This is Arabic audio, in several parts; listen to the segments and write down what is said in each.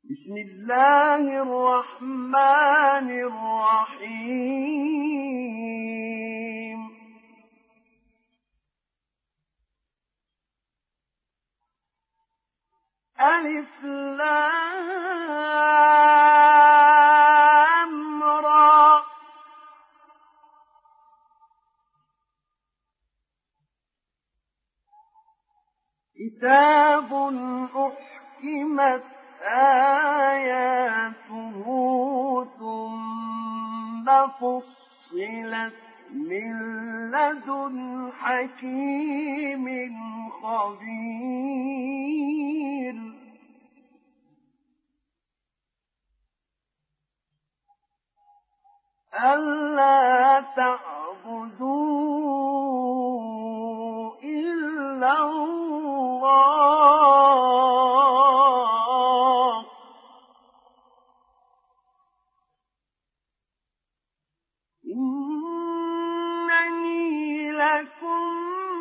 بسم الله الرحمن الرحيم ألف لام را كتاب أحكمت آياته ثم فصلت من لدن حكيم خبير ألا تعبدوا إلا الله إنني لكم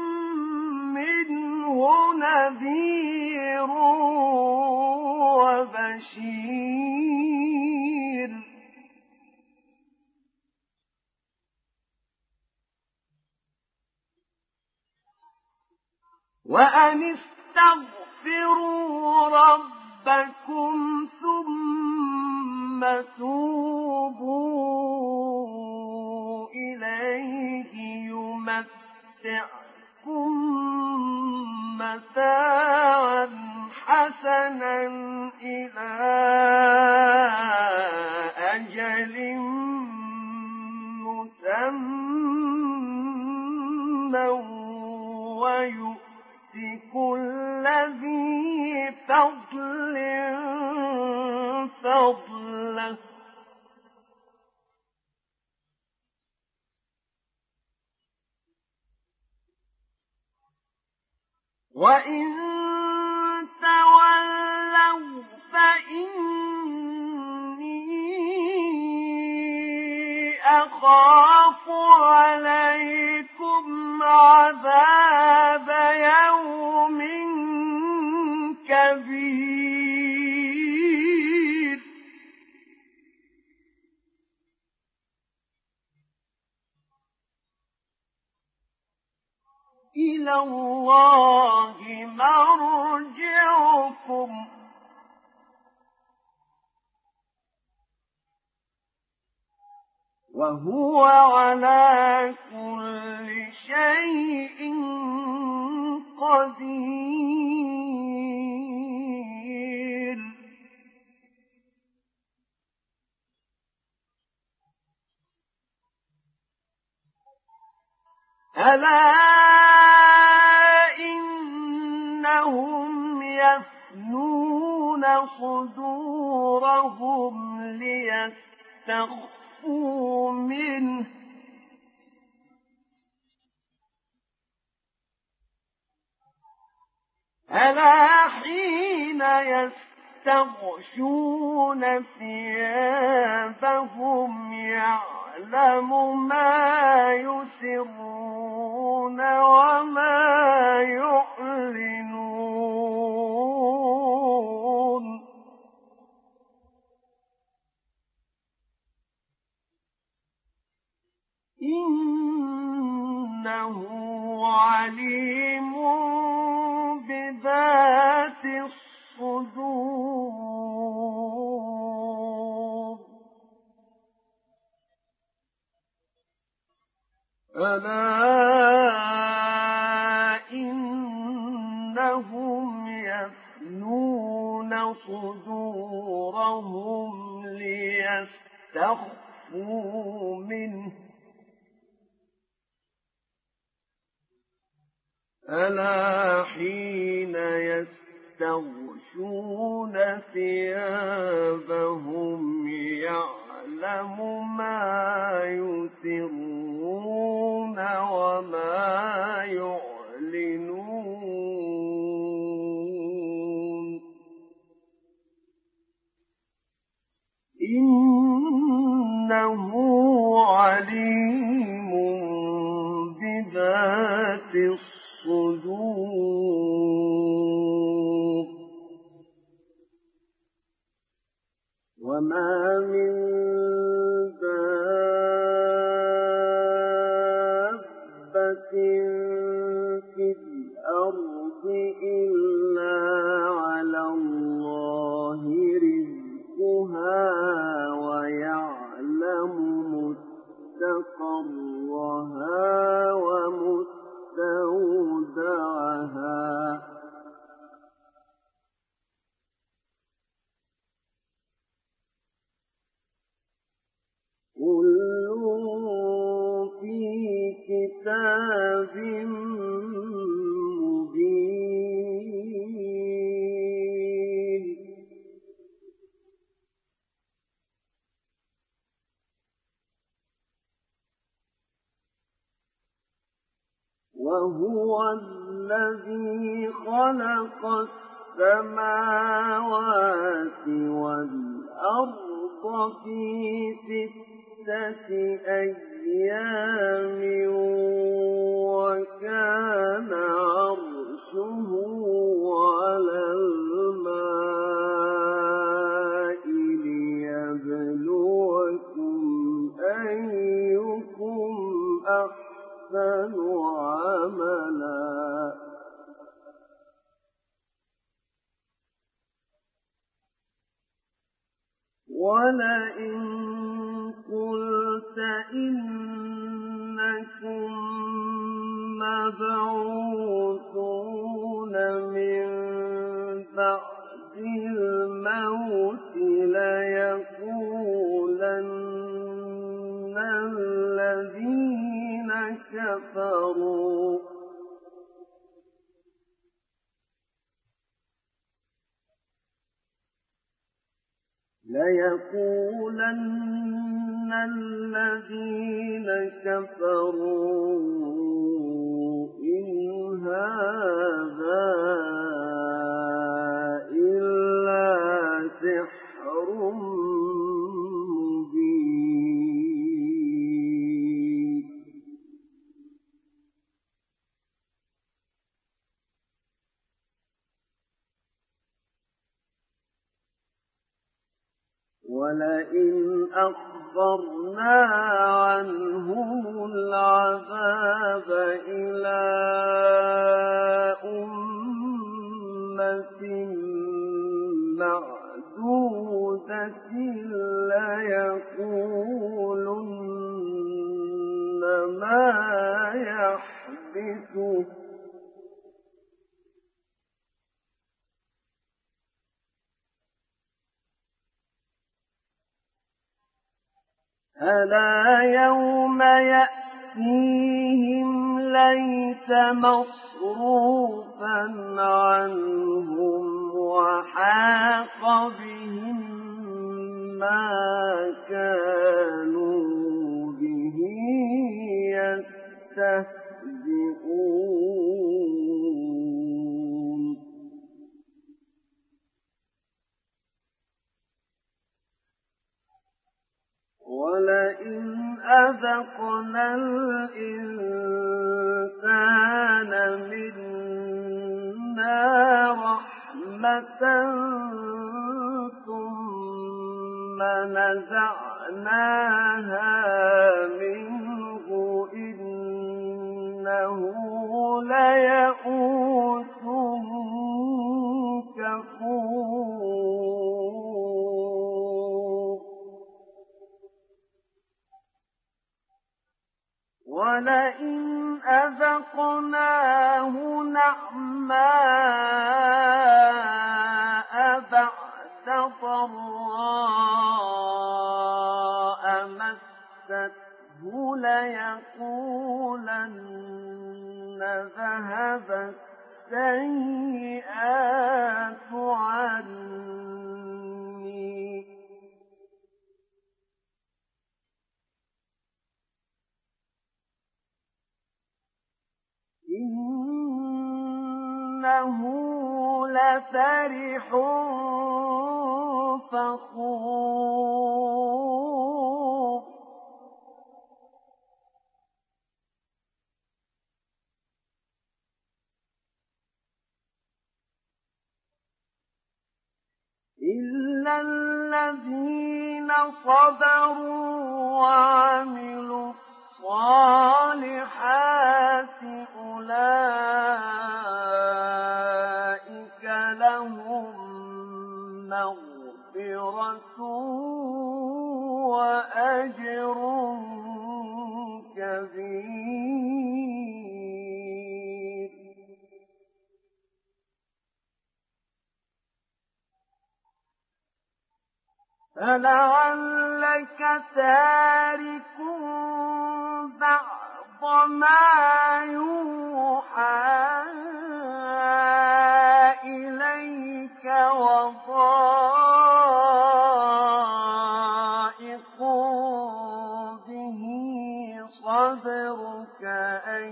منه نذير وبشير وأن استغفروا ربكم ثم توبوا إليه يمتعكم متاعا حسنا إلى أجل مسمى ويؤتي كل ذي فضل فضله وإن تولوا فإني أخاف عليكم عذاب يوم كبير إلى الله مرجعكم وهو على كل شيء قدير ألا إنهم يفنون صدورهم ليستخفوا منه ألا حين يستغشون ثيابهم يعلم ما يسرون وما يعلنون إنه عليم بذات الصدور ألا إنهم يفنون صدورهم ليستخفوا منه ألا حين يستغشون ثيابهم يعلم ما يسرون وما يعلنون إنه عليم بذات الصدور وما من دابة في الأرض إلا على الله رزقها ويعلم مستقرها ومستودعها كل في كتاب مبين وهو الذي خلق السماوات والأرض في 6 أيام وكان عرشه على الماء ليبلوكم أيكم أحسن عملا ولئن قلت إنكم مبعوثون من بعد الموت ليقولن الذين كفروا إن هذا إلا سحر مبين ولئن أخبرنا عنهم العذاب إلى أمة معدودة ليقولن ما يحبسه ألا يوم يأتيهم ليس مصروفا عنهم وحاق بهم ما كانوا به يستهزئون ولئن أذقنا الإنسان منا رحمة ثم نزعناها منه إنه ليئوس كفور ولئن أذقناه نعماء بعد ضراء مسته ليقولن ذهب السيئات عني إنه لفرح فخور إلا إِلَّا الَّذِينَ صَبَرُوا وَعَمِلُوا الصَّالِحَاتِ أُولَٰئِكَ لَهُم مَّغْفِرَةٌ وَأَجْرٌ كَبِيرٌ. فَلَعَلَّكَ تَارِكٌ بَعْضَ مَا يُوحَىٰ إِلَيْكَ وَضَائِقٌ بِهِ صَدْرُكَ أَن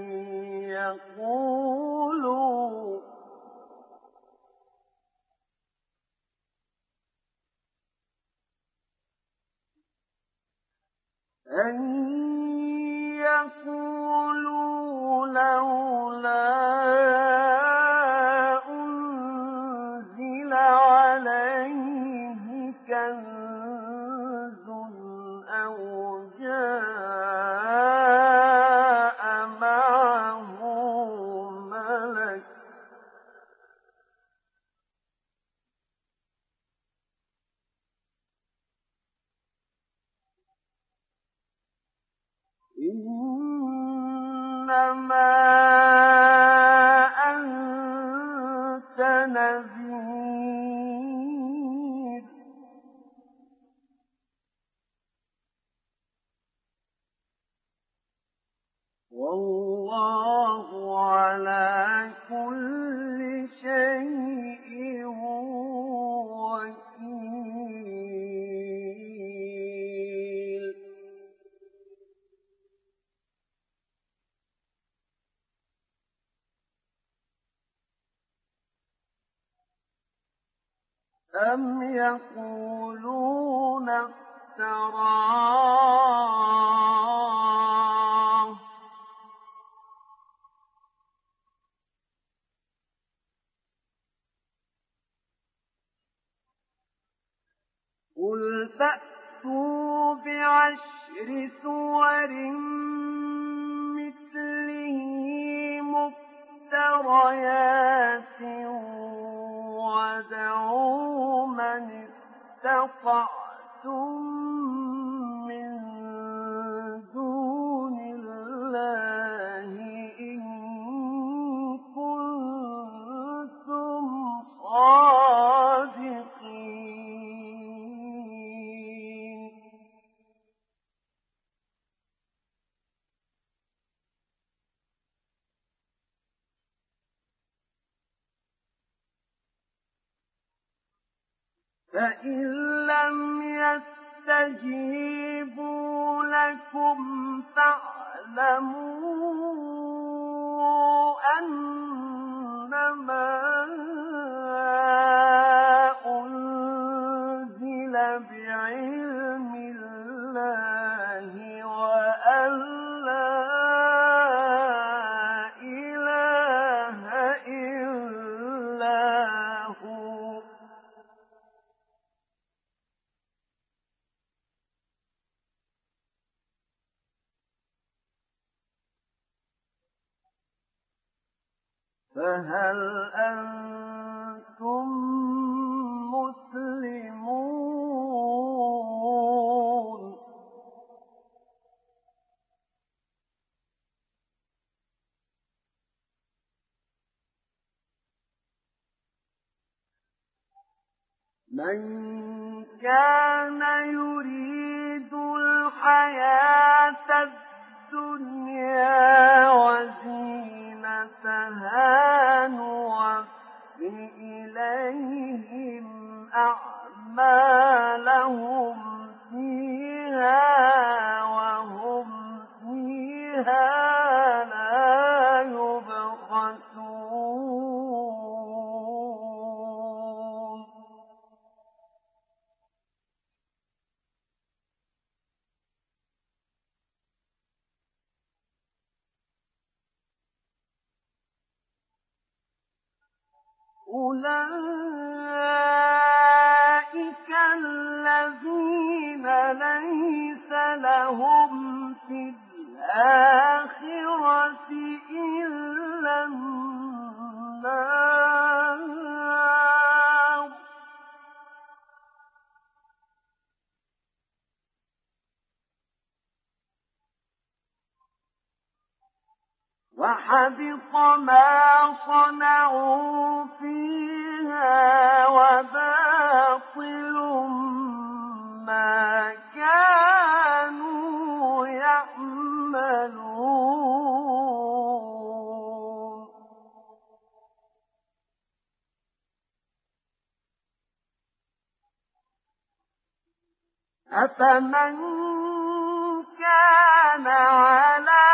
يَقُولُوا لَوْلَا أُنزِلَ عَلَيْهِ كَنزٌ أَوْ جَاءَ مَعَهُ مَلَكٌ ۚ إِنَّمَا أَنتَ نَذِيرٌ ۚ وَاللَّهُ عَلَىٰ كُلِّ شَيْءٍ وَكِيلٌ. أَمْ يَقُولُونَ افْتَرَاهُ ۖ قُلْ فَأْتُوا بِعَشْرِ سُوَرٍ مِّثْلِهِ مُفْتَرَيَاتٍ وَادْعُوا مَنِ اسْتَطَعْتُم مِّن دُونِ اللَّهِ إِن كُنتُمْ صَادِقِينَ. فَإِن لَّمْ يَسْتَجِيبُوا لَكُمْ فَاعْلَمُوا أَنَّمَا أُنزِلَ بِعِلْمِ اللَّهِ وَأَن لَّا إِلَٰهَ إِلَّا هُوَ ۖ فَهَلْ أَنتُم مُّسْلِمُونَ؟ مَن كَانَ يُرِيدُ الْحَيَاةَ الدُّنْيَا وَزِينَتَهَا نُوَفِّ إِلَيْهِمْ أَعْمَالَهُمْ فِيهَا وَهُمْ فِيهَا لَا يُبْخَسُونَ. أُولَٰئِكَ وحبط ما صنعوا فيها وباطل ما كانوا يعملون أفمن كان على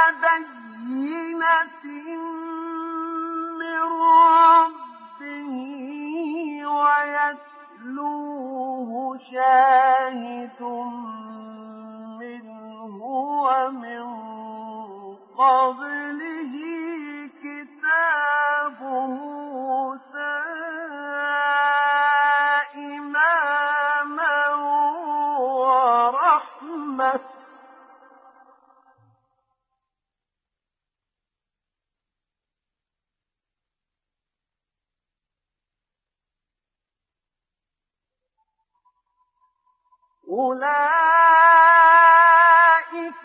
بينة من ربه ويتلوه شاهد منه ومن قبله كتاب موسى إماما ورحمة أولئك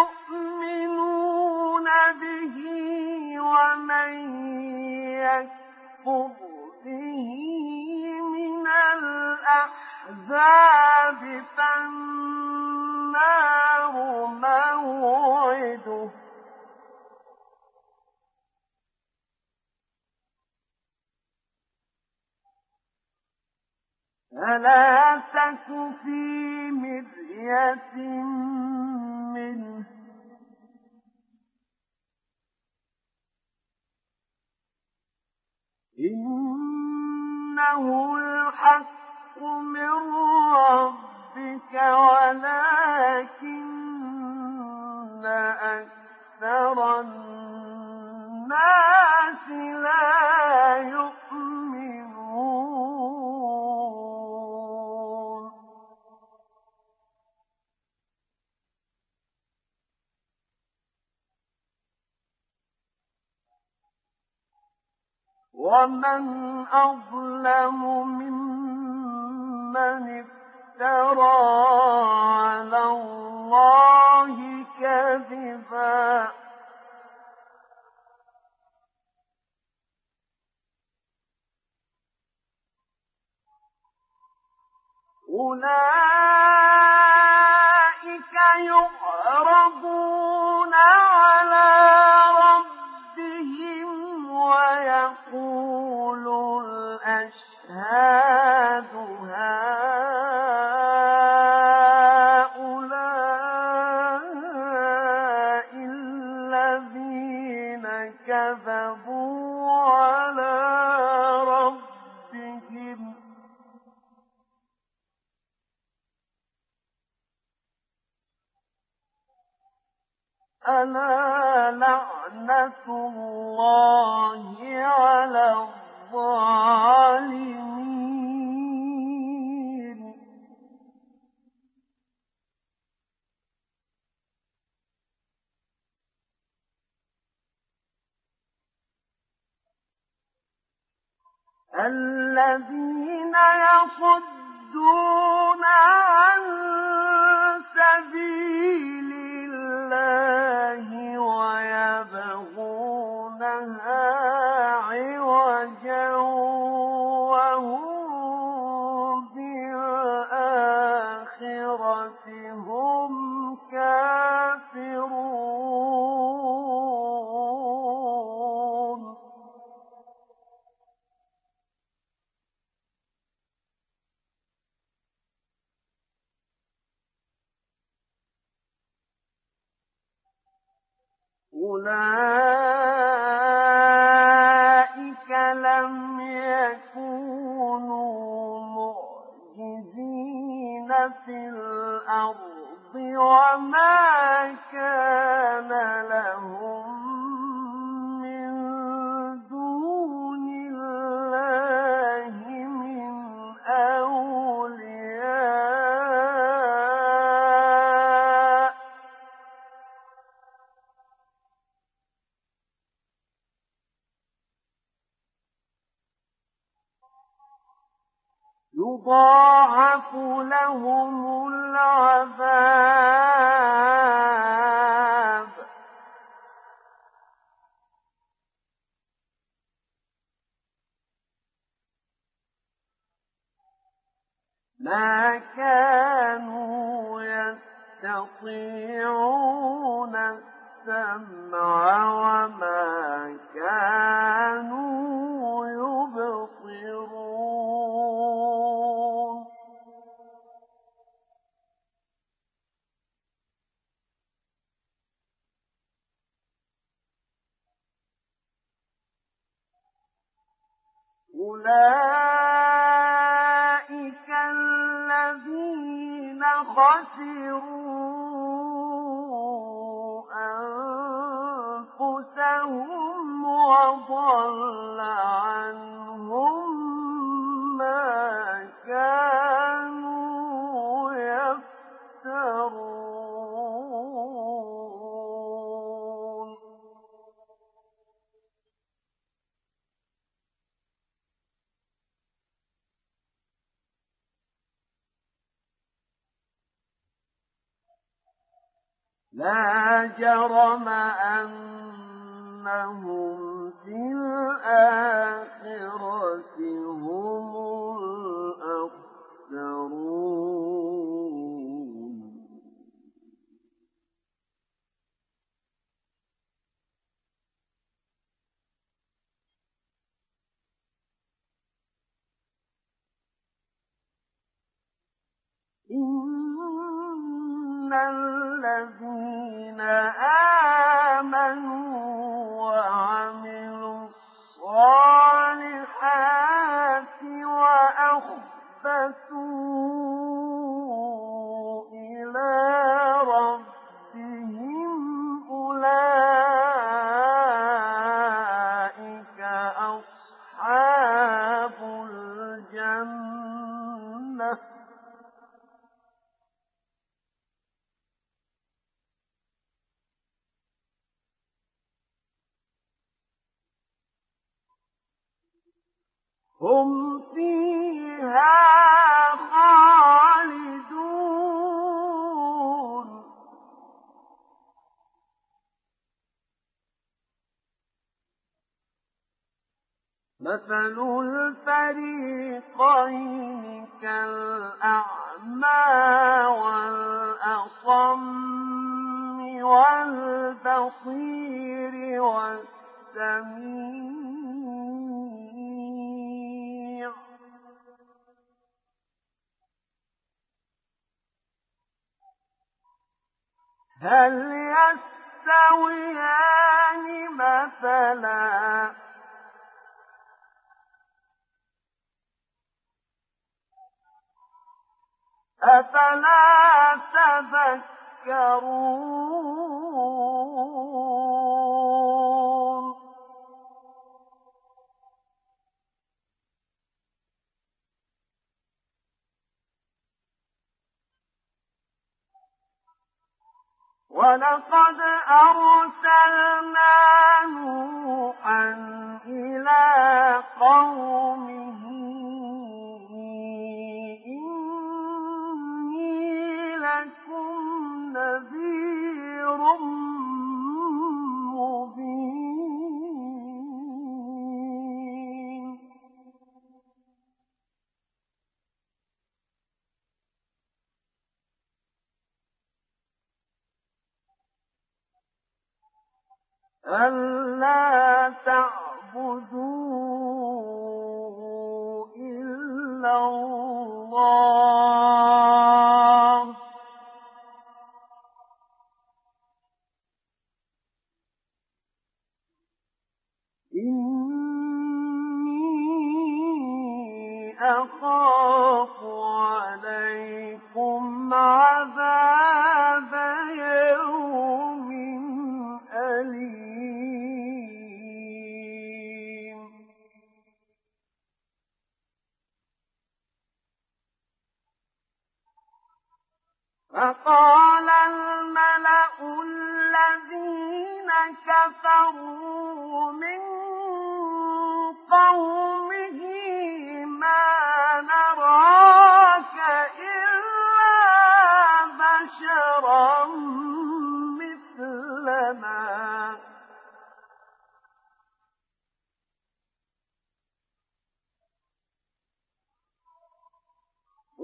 يؤمنون به ومن يكفر به من الأحزاب فالنار موعده فلا تك في مرية منه إنه الحق من ربك ولكن أكثر الناس لا يؤمنون ومن أظلم ممن افترى على الله كذبا أولئك يعرضون على ربهم ويقول الأشهاد هؤلاء الذين كذبوا على ربهم ألا لعنة الله على الظالمين الذين يصدون عن سبيل الله ويبغونها عوجا وهم بالآخرة هم كافرون أولئك لم يكونوا معجزين في الأرض وما كان لهم من دون الله من أولياء يضاعف لهم العذاب ما كانوا يستطيعون السمع وما كانوا يبصرون أولئك الذين خسروا أنفسهم وضل عنهم ما كانوا يفترون لا جرم أنهم في الآخرة هم الأخسرون إن الذين آمنوا وعملوا الصالحات وأخبتوا إلى ربهم أولئك أصحاب الجنة هم فيها خالدون مثل الفريقين كالأعمى والأصم والبصير والسميع هل يستويان مثلا أفلا تذكرون ولقد أرسلنا نوحا إلى قومه إني لكم نذير مبين ألا تعبدوا إلا الله إني أخاف عليكم عذاب يوم أليم فقال الملأ الذين كفروا من قومه ما نراك إلا بشرا مثلنا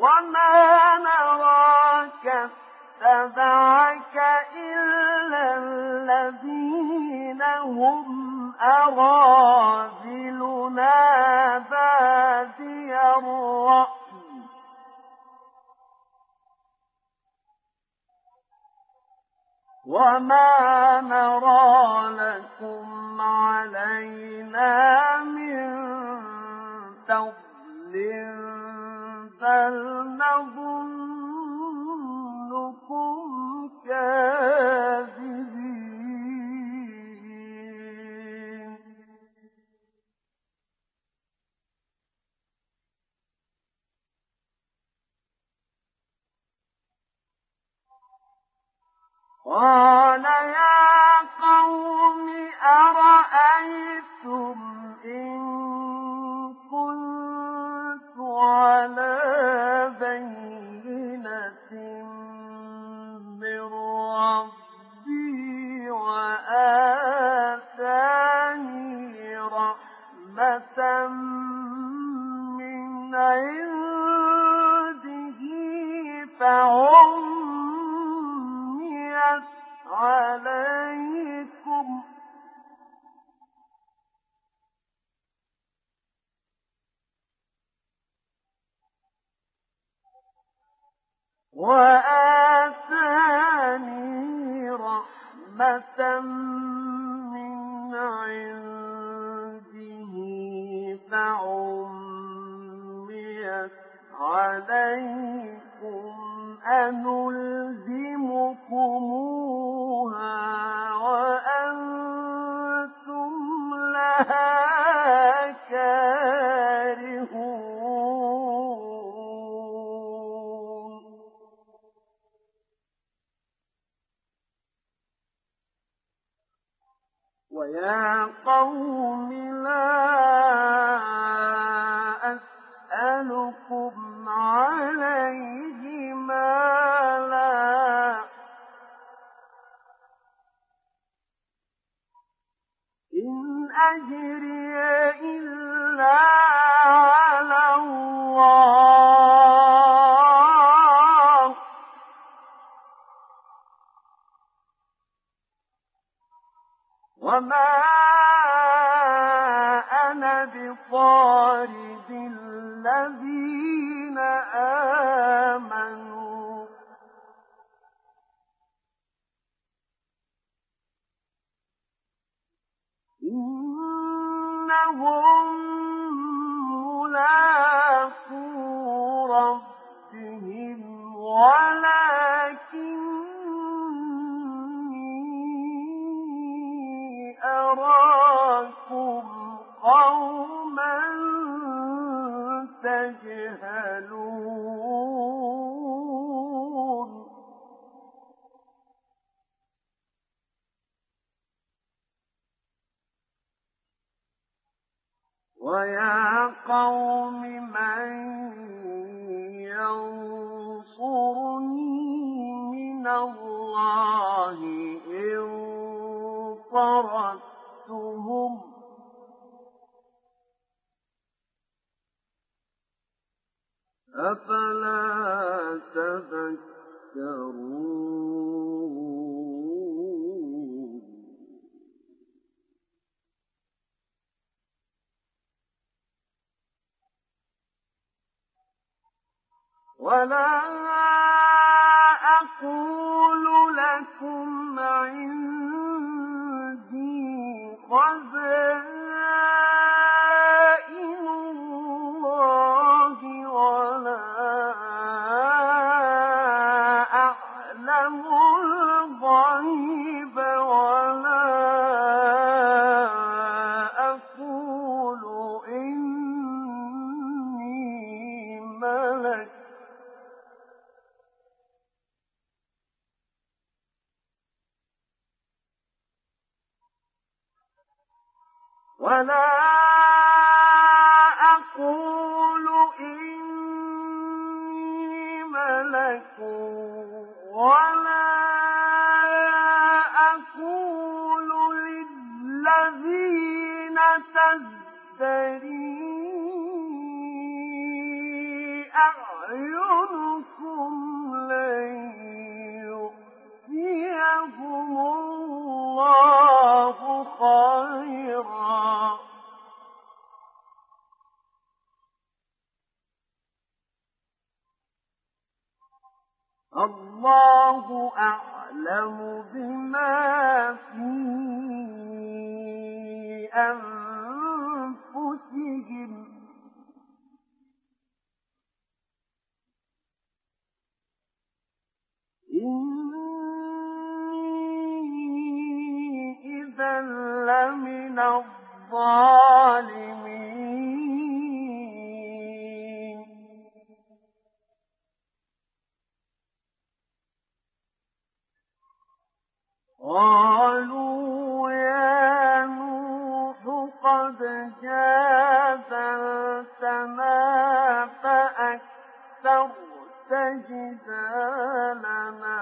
وما نراك اتبعك إلا الذين هم أراذلنا بادي الرأي وما نرى لكم علينا من فضل بل نظنكم كاذبين قال يا قوم أرأيتم إن كنت على بينة من ربي وآتاني رحمة من عنده فعميت عليكم وآتاني رحمة من عنده فعميت عليكم أنلزمكموها وأنتم لها كارهون ويا قوم لا أسألكم عليه مالا إن أجري إلا على الله وما أنا بطارد الذين آمنوا إنهم ملاقو ربهم ولكني أراكم قوما تجهلون ويا قوم من ينصرني من الله إن طردتهم أفلا تذكرون ولا أقول لكم عندي خزائن الله ولا أعلم الغيب ولا أقول إني ملك ولا أقول إني ملك ولا أقول للذين تزدري أعينكم لن يؤتيهم الله خيرا الله أعلم بما في أنفسهم إني إذا لمن الظالمين قالوا يا نوح قد جادلتنا فأكثرت جدالنا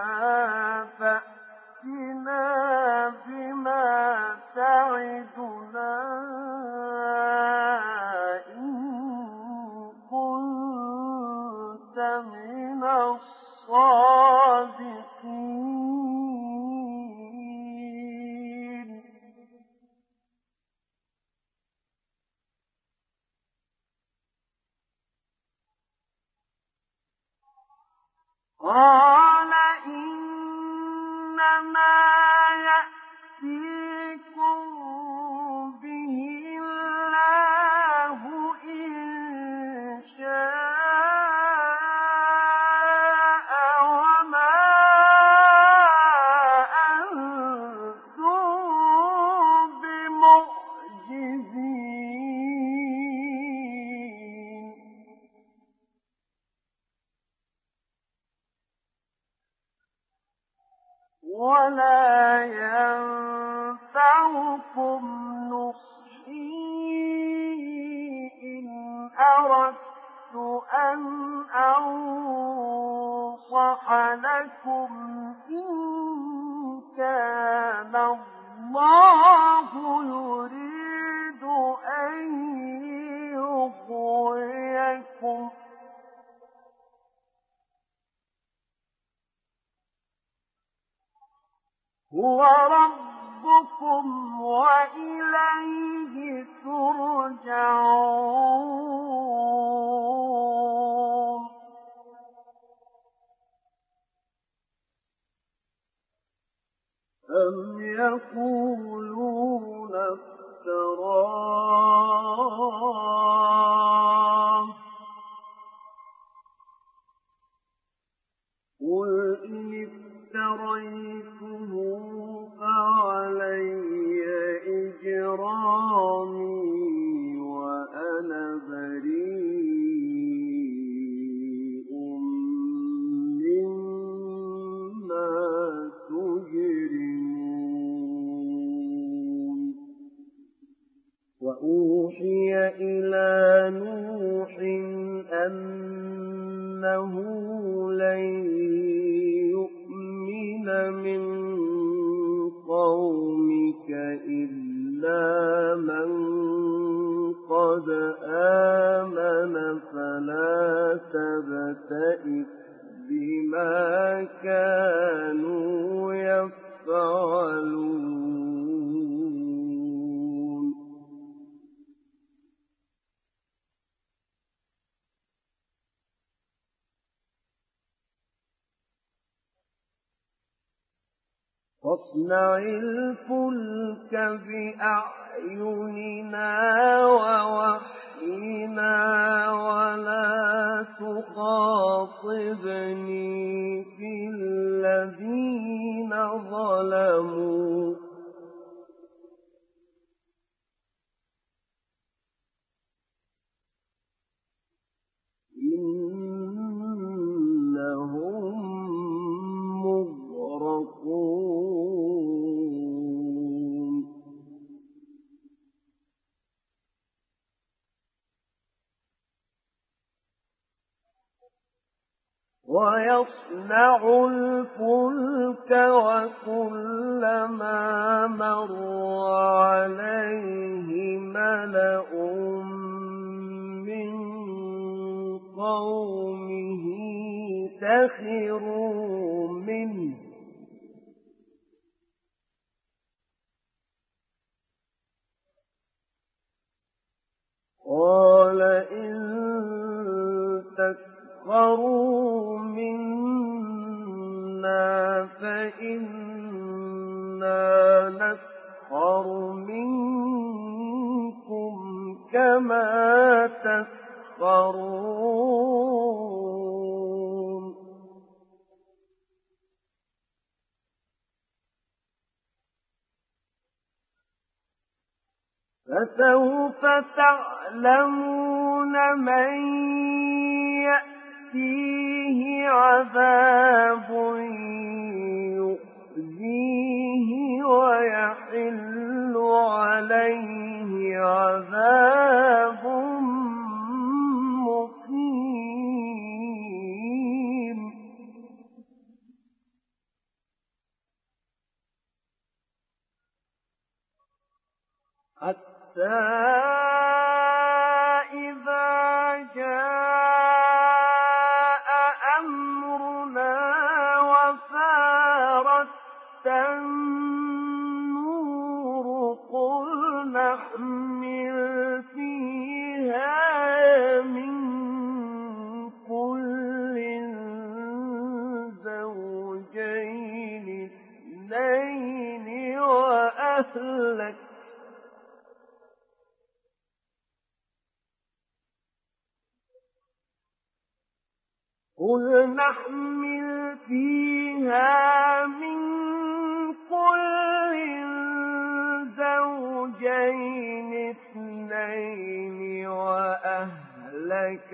فأتنا بما تعدنا إن كنت من الصادقين قال إنما يأتيكم به الله إن شاء وما أنتم بمعجزين ولا ينفعكم نصحي إن أردت أن أنصح لكم إن كان الله يريد أن يغويكم هو ربكم وإليه ترجعون أم يقولون افتراه قل إن افتريته فعلي إجرامي وأنا بريء مما تجرمون وأوحي إلى نوح أنه لن يؤمن من قومك إلا من قد آمن فلا تبتئس بما كانوا يفعلون فاصنع الفلك بأعيننا ووحينا ولا تخاطبني في الذين ظلموا إنهم مغرقون ويصنع الفلك وكلما مر عليه ملأ من قومه سخروا منه قال إن تسخروا منا فإنا نسخر منكم كما تسخرون فسوف تعلمون من يأتيه عذاب يخزيه ويحل عليه عذاب مقيم حتى إذا جاء أمرنا وفارت النور قل نحمل فيها من كل زوجين اثنين وأهلك قل نحمل فيها من كل زوجين اثنين وأهلك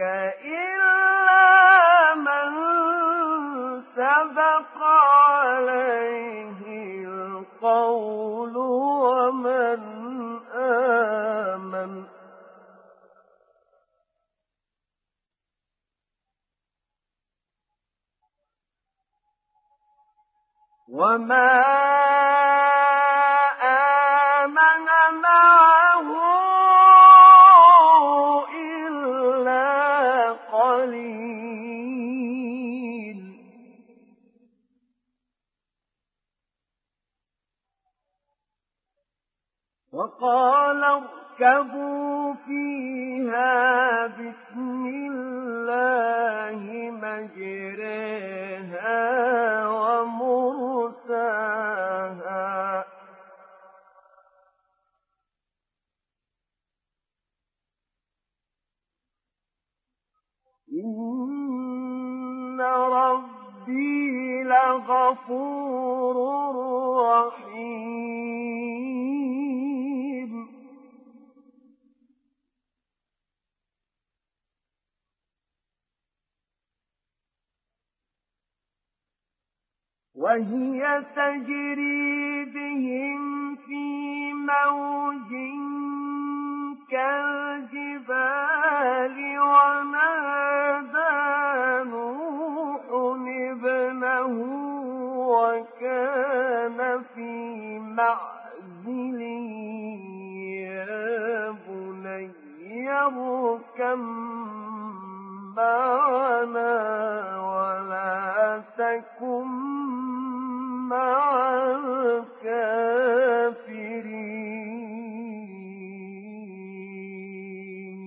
إلا من سبق عليه القول ومن آمن وما آمن معه إلا قليل وقال اركبوا فيها بسم الله مجريها ومرساها إن ربي لغفور رحيم وهي تجري بهم في موج كالجبال ونادى نوح ابنه وكان في معزل يا بني اركب معنا ولا تكن مع الكافرين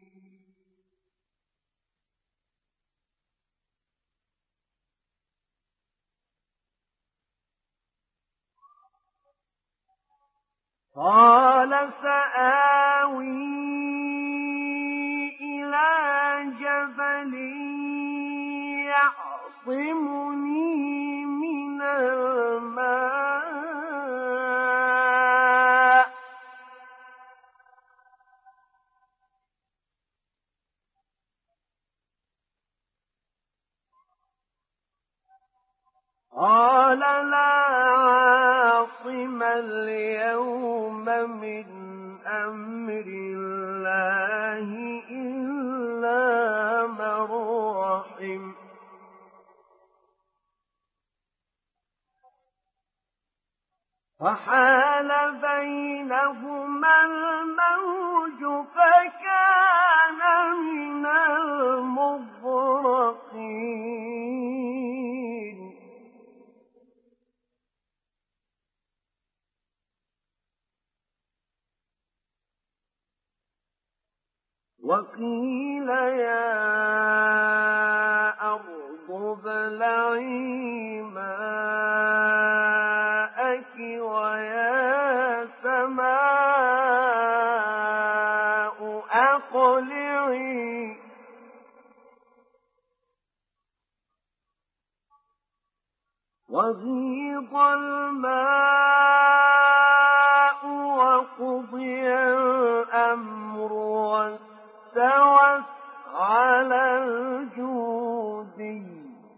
قال سآوي إلى جبل يعصمني من الماء قال لا عاصم اليوم من أمر الله إلا من رحم فحال بينهما الموج فكان من المغرقين وقيل يا أرض ابلعي ماءك ويا سماء أقلعي وغيض الماء وقضي الأمر واستوت على الجودي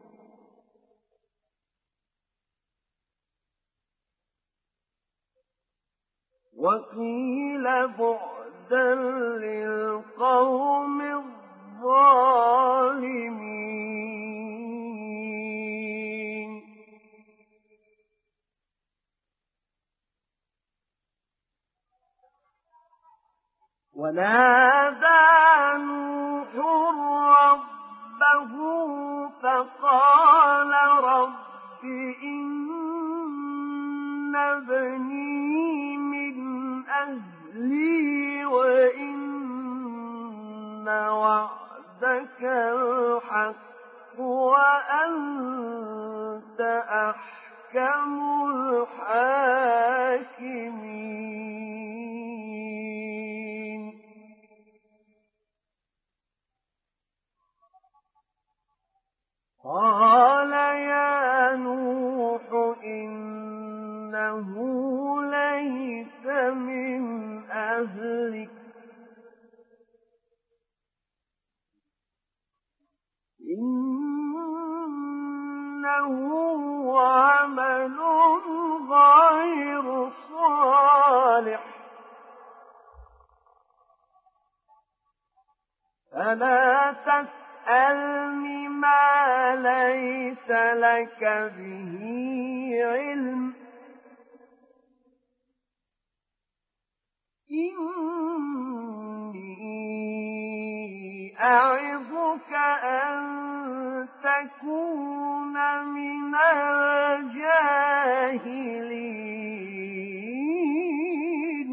وقيل بعدا للقوم الظالمين ونادى نوح ربه فقال رب إن ابني من أهلي وإن وعدك الحق وأنت أحكم الحاكمين قال يا نوح إنه ليس من أهلك إنه عمل غير صالح فلا تسألني ما ليس لك به علم إني أعظك أن تكون من الجاهلين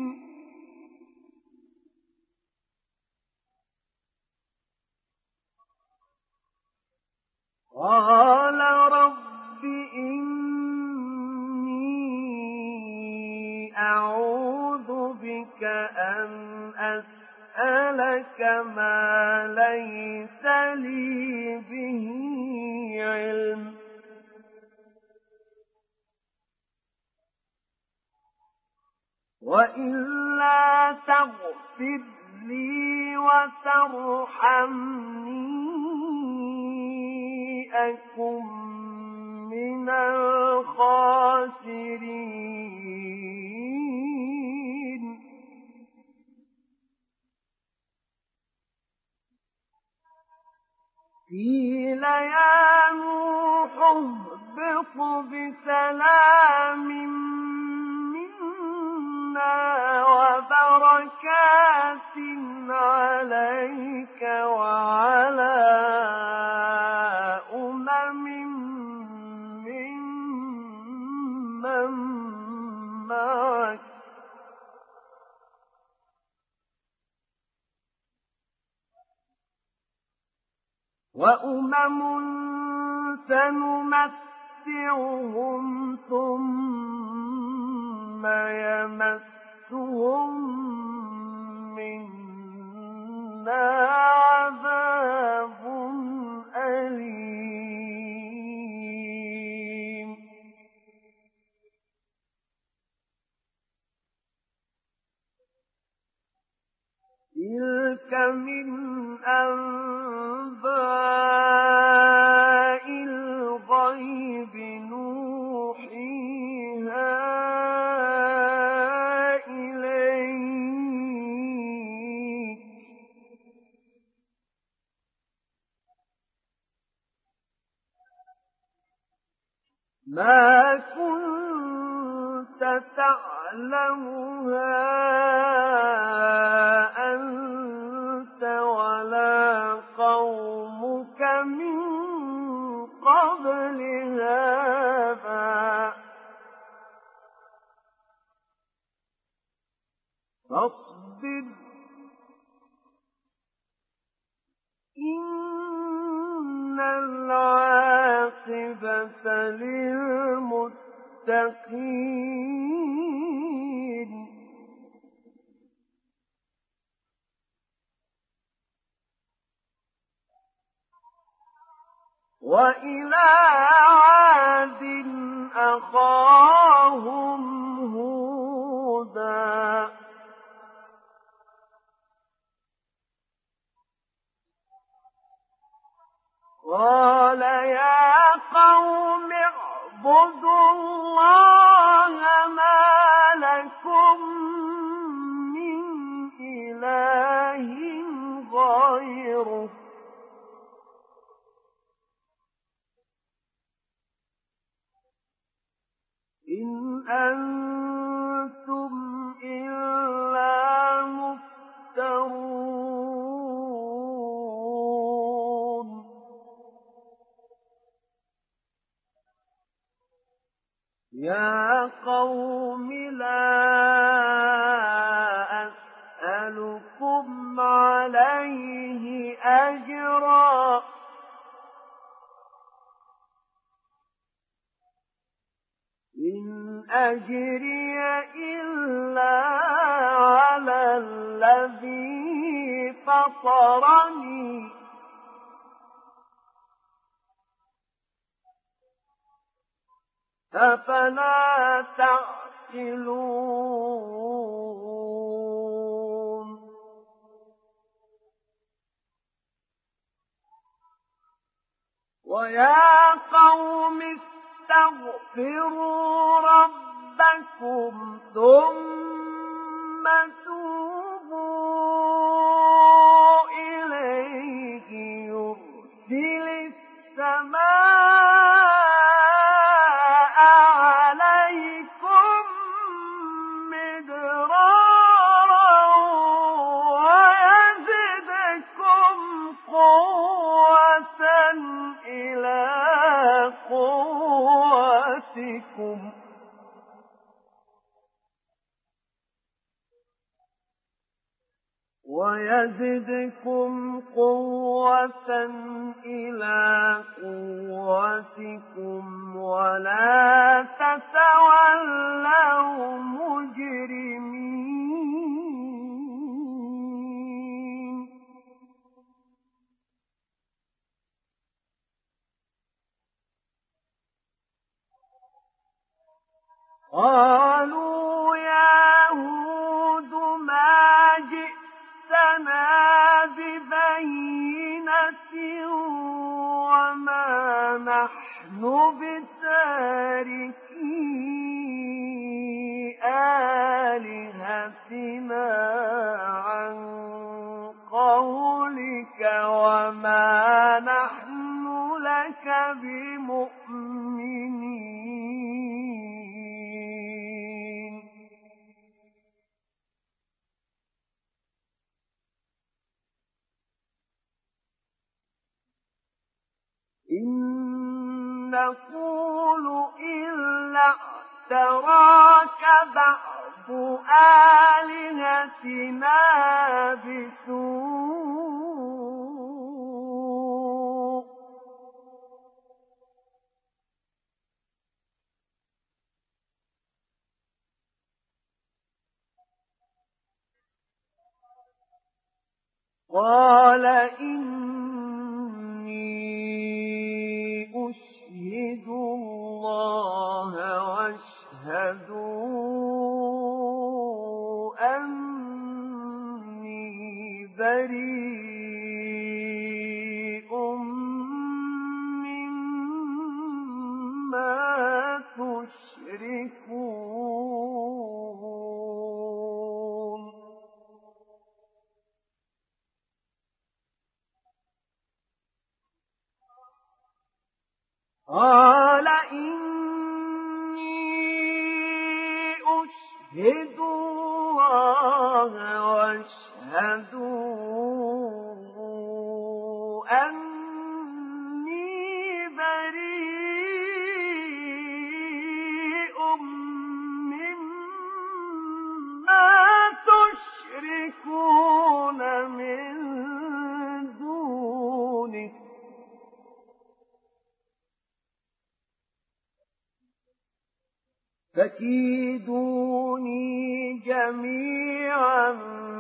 قال رب إني أعوذ بك أن أسألك ما ليس لي به علم وإلا تغفر لي وترحمني أكن من الخاسرين قيل يا نوح اهبط بسلام منا وبركات عليك وعلى ممن معك وأمم سنمتعهم ثم يمسهم منا عذاب أليم تلك من أنباء الغيب نوحيها إليك ما كنت تعلمها أنت ولا قومك من قبل هذا فاصبر الْعَاقِبَةَ لِلْمُتَّقِينَ وَإِلَىٰ عَادٍ أَخَاهُمْ هُودًا قَالَ يَا قَوْمِ اعْبُدُوا اللَّهَ مَا لَكُم مِّنْ إِلَٰهٍ غَيْرُهُ إِنْ أَنتُمْ إِلَّا مُفْتَرُونَ يَا قَوْمِ لَا أَسْأَلُكُمْ عَلَيْهِ أَجْرًا إِنْ أَجْرِيَ إِلَّا عَلَى الَّذِي فَطَرَنِي أَفَلَا تَعْقِلُونَ وَيَا قَوْمِ اسْتَغْفِرُوا رَبَّكُمْ ثُمَّ تُوبُوا إِلَيْهِ يُرْسِلِ السَّمَاءَ عَلَيْكُم مِّدْرَارًا وَيَزِدْكُمْ قُوَّةً إِلَىٰ قُوَّتِكُمْ وَلَا تَتَوَلَّوْا مُجْرِمِينَ قَالُوا يَا هُودُ مَا جِئْتَنَا بِبَيِّنَةٍ وَمَا نَحْنُ بِتَارِكِي آلِهَتِنَا عَن قَوْلِكَ وَمَا نَحْنُ لَكَ بِمُؤْمِنِينَ إِن نَّقُولُ إِلَّا اعْتَرَاكَ بَعْضُ آلِهَتِنَا بِسُوءٍ قَالَ إِنِّي أُشْهِدُ اللَّهَ وَاشْهَدُوا أَنِّي بَرِيءٌ مِّمَّا تُشْرِكُونَ قَالَ إِنِّي أُشْهِدُ اللَّهَ وَاشْهَدُوا أَنِّي بَرِيءٌ مِّمَّا تُشْرِكُونَ مِن دُونِهِ فكيدوني جميعا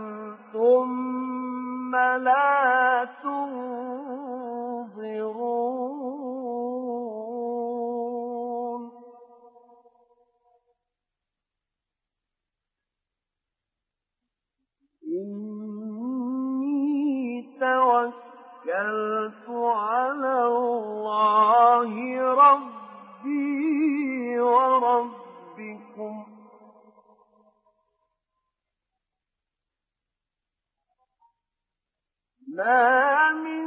ثم لا تنظرون إني توكلت على الله ربي وربكم ما من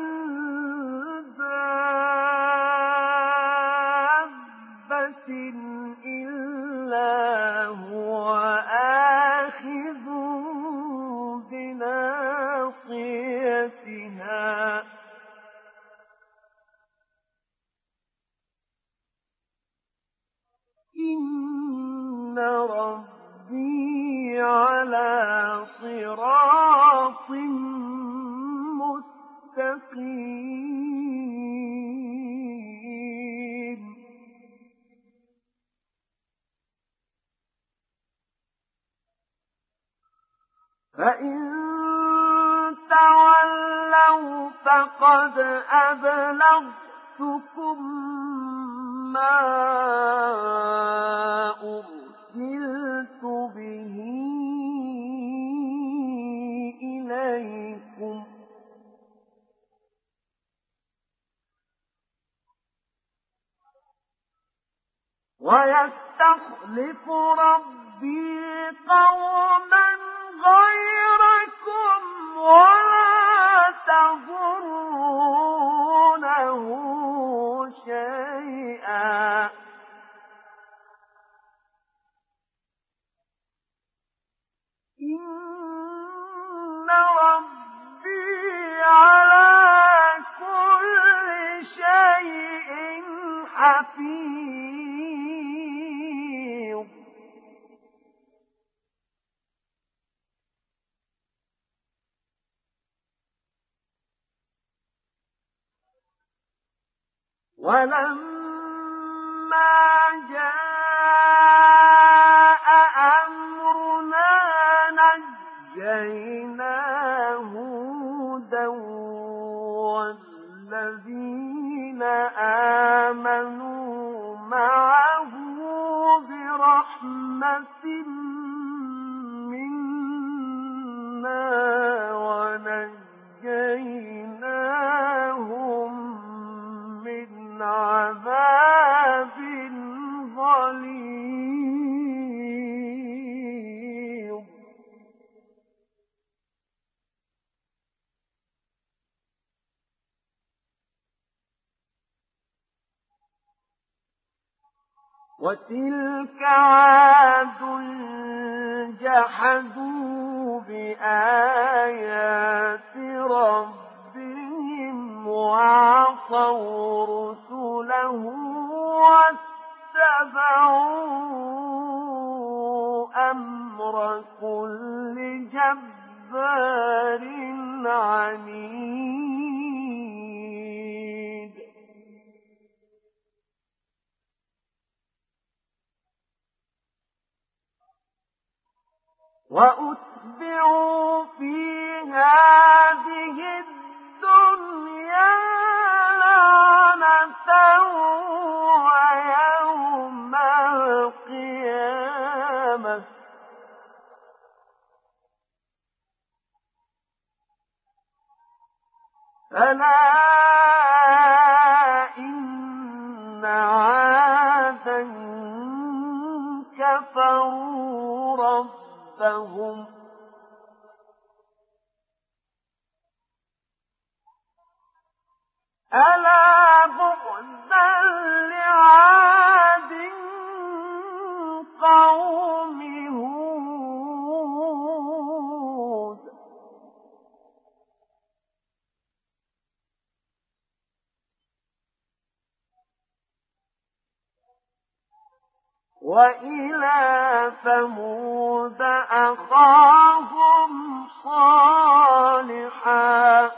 دابة إلا هو آخذ بناصيتها إن ربي على صراط مستقيم فإن تولوا فقد أبلغتكم ما أرسلت به إليكم ويستخلف ربي قوما غيركم ولا تضرونه شيئا إن ربي على كل شيء حفيظ ولما جاء أمرنا نجينا هودا والذين آمنوا معه برحمة منا ونجيناهم من عذاب غليظ وتلك عاد جحدوا بآيات ربهم وعصوا رسله واتبعوا أمر كل جبار عنيد وأتبعوا في هذه الدنيا لعنة ويوم القيامة فلا إن عادا كفروا ربهم ألا بعدا لعاد قوم هود وإلى ثمود أخاهم صالحا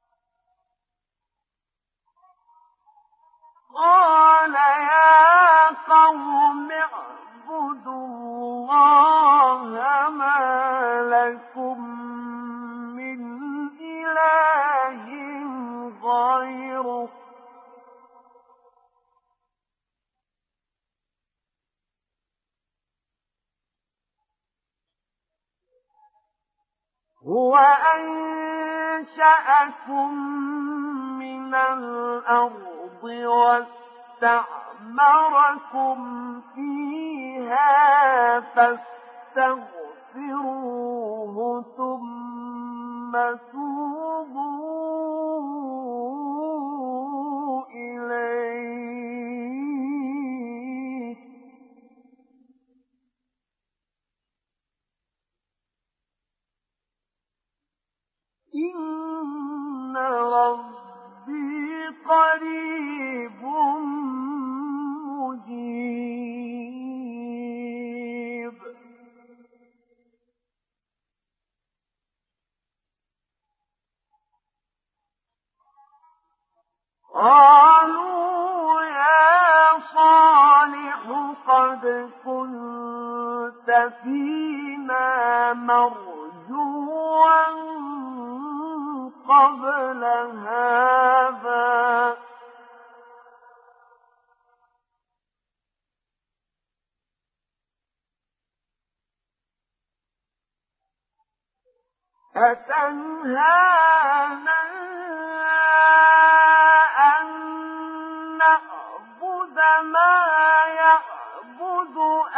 قال يا نستغفره هو أنشأكم من الأرض واستعمركم فيها فاستغفروه ثم توبوا إليه إن ربي قريب مجيب قالوا يا صالح قد كنت فينا مرجوا قبل هذا أتنهانا أن نعبد ما يعبد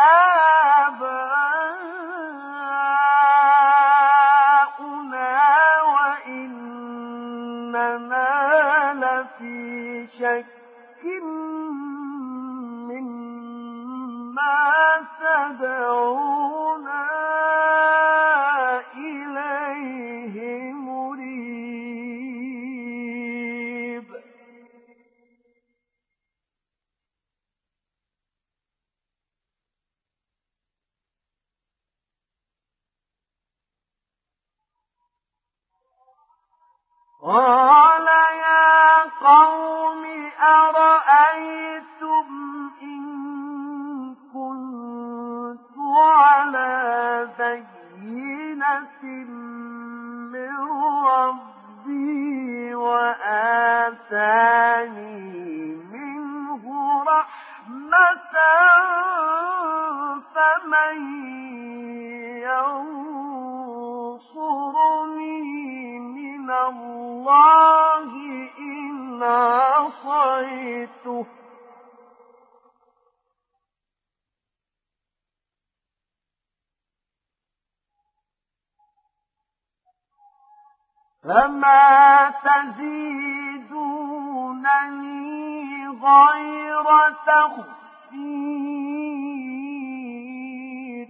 آباؤنا وإننا لفي شك مما تدعونا إليه مريب قال يا قوم أرأيتم إن كنت على بينة من ربي وآتاني منه رحمة فمن ينصرني من الله إن عصيته فما تزيدونني غير تخسير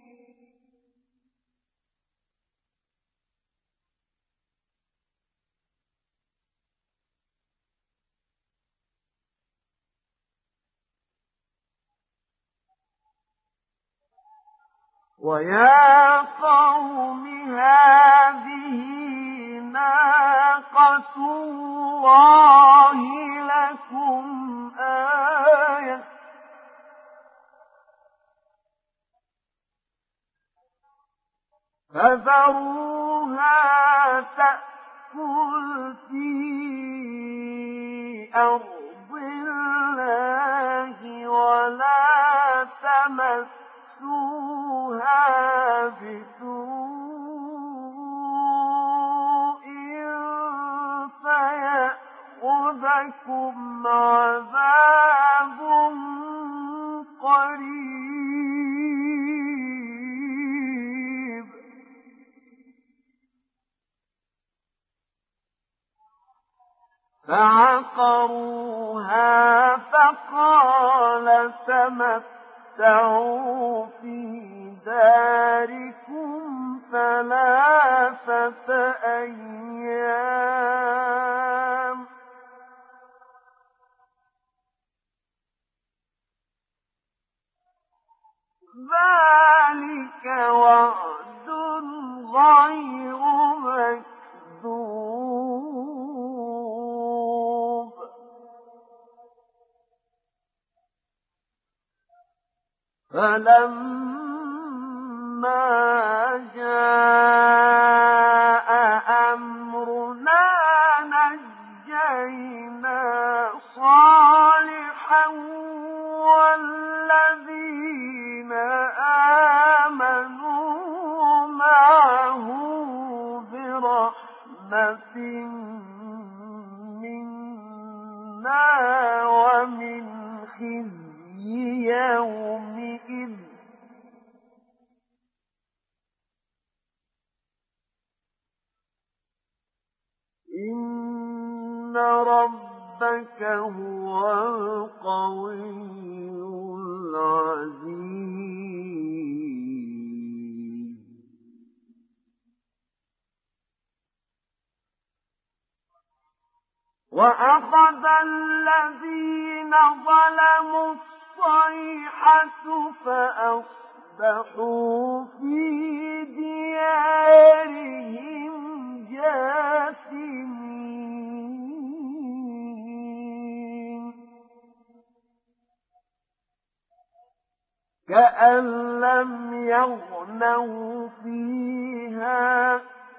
ويا قوم هذه ناقة الله لكم آية فذروها تأكل في أرض الله ولا تمسوها بسوء فيأخذكم عذاب قريب فعقروها فقال تمتعوا في داركم 3 أيام ذلك وعد غير مكذوب فلما جاء أمرنا نجينا ومن خزي يومئذ إن ربك هو القوي العزيز وأخذ الذين ظلموا الصيحة فأصبحوا في ديارهم جاثمين كأن لم يغنوا فيها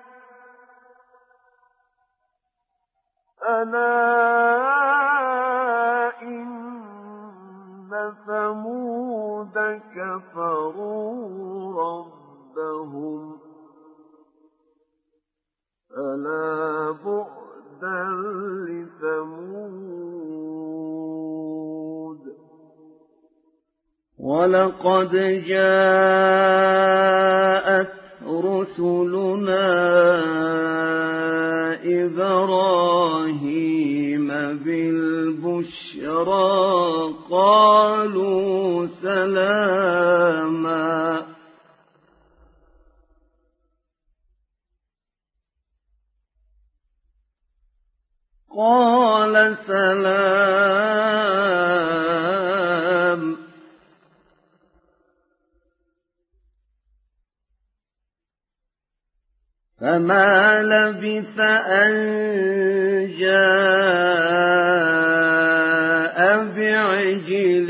ألا إن ثمود كفروا ربهم ألا بعدا لثمود ولقد جاءت رسلنا إبراهيم بالبشرى قالوا سلاما قال سلام فما لبث أن جاء بعجل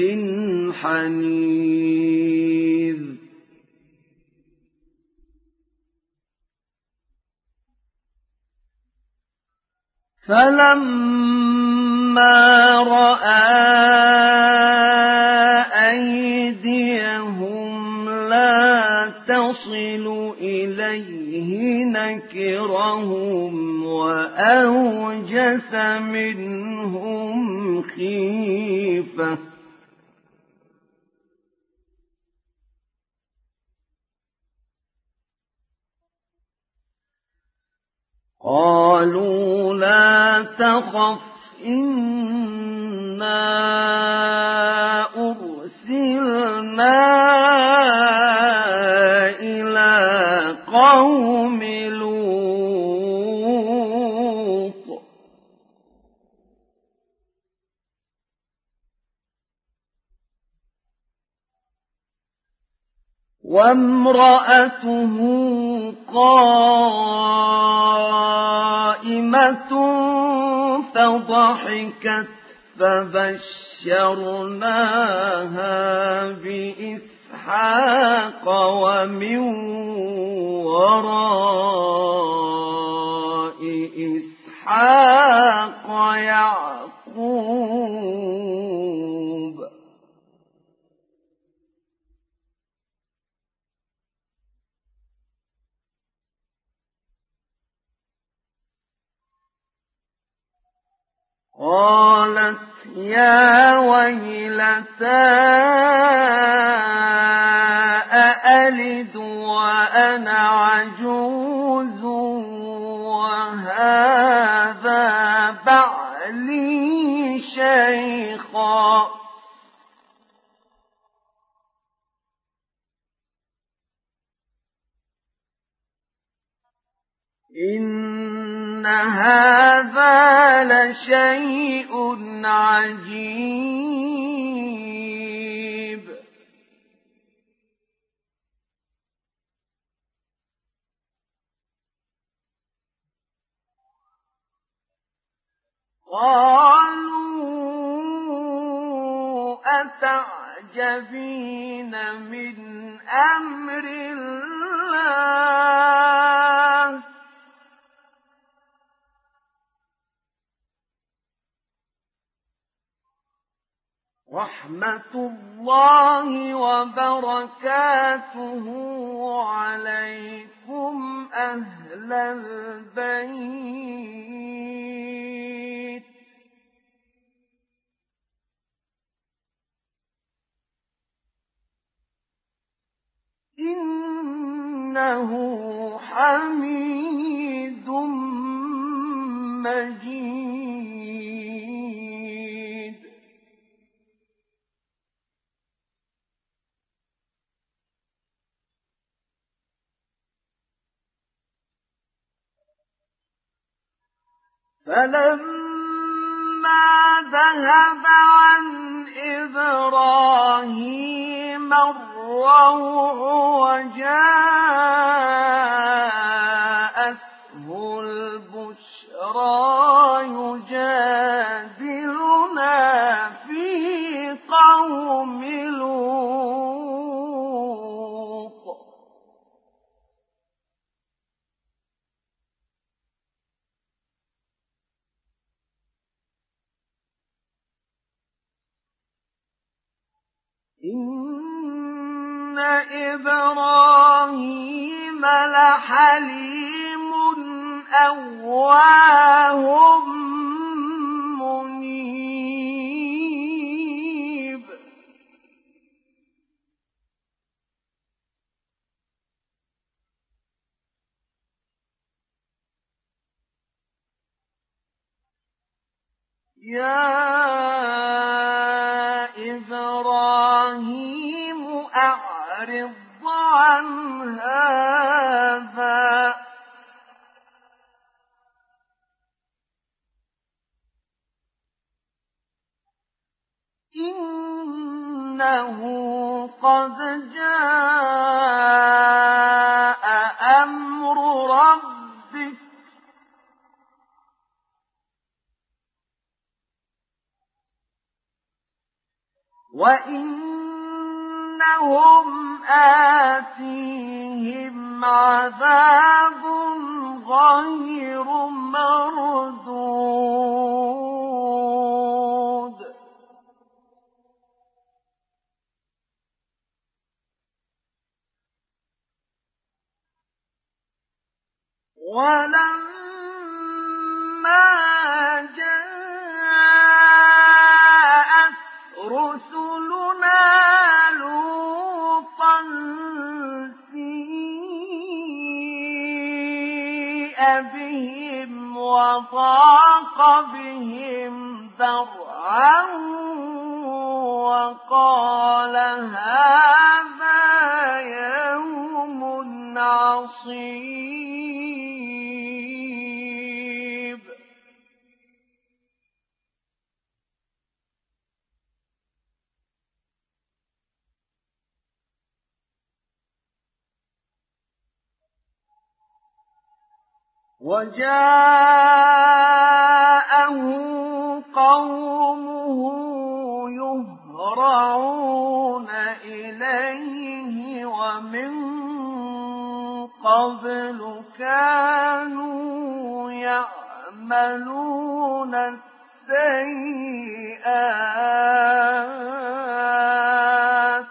حنيذ فلما رأى أيديهم لا تصل إليه نكرهم وأوجس منهم خيفة قالوا لا تخف إنا أرسلنا إلى قوم لوط وامرأته قائمة فضحكت فبشرناها بإسحاق ومن وراء إسحاق يعقوب قالت يا ويلتى أألد وأنا عجوز وهذا بعلي شيخا إن هذا لشيء عجيب قالوا أتعجبين من أمر الله رحمة الله وبركاته عليكم أهل البيت إنه حميد مجيد. فلما ذهب عن إبراهيم الروع وجاءته البشرى يجادلنا في قوم لوط إن إبراهيم لحليم أواه منيب. يا إبراهيم أعرض عن هذا إنه قد جاء أمر ربك وإنهم آتيهم عذاب غير مردود. ولما جاءت رسلنا لوطا سيء بهم وضاق بهم ذرعا وقال هذا يوم عصيب. وجاءه قومه يهرعون إليه ومن قبل كانوا يعملون السيئات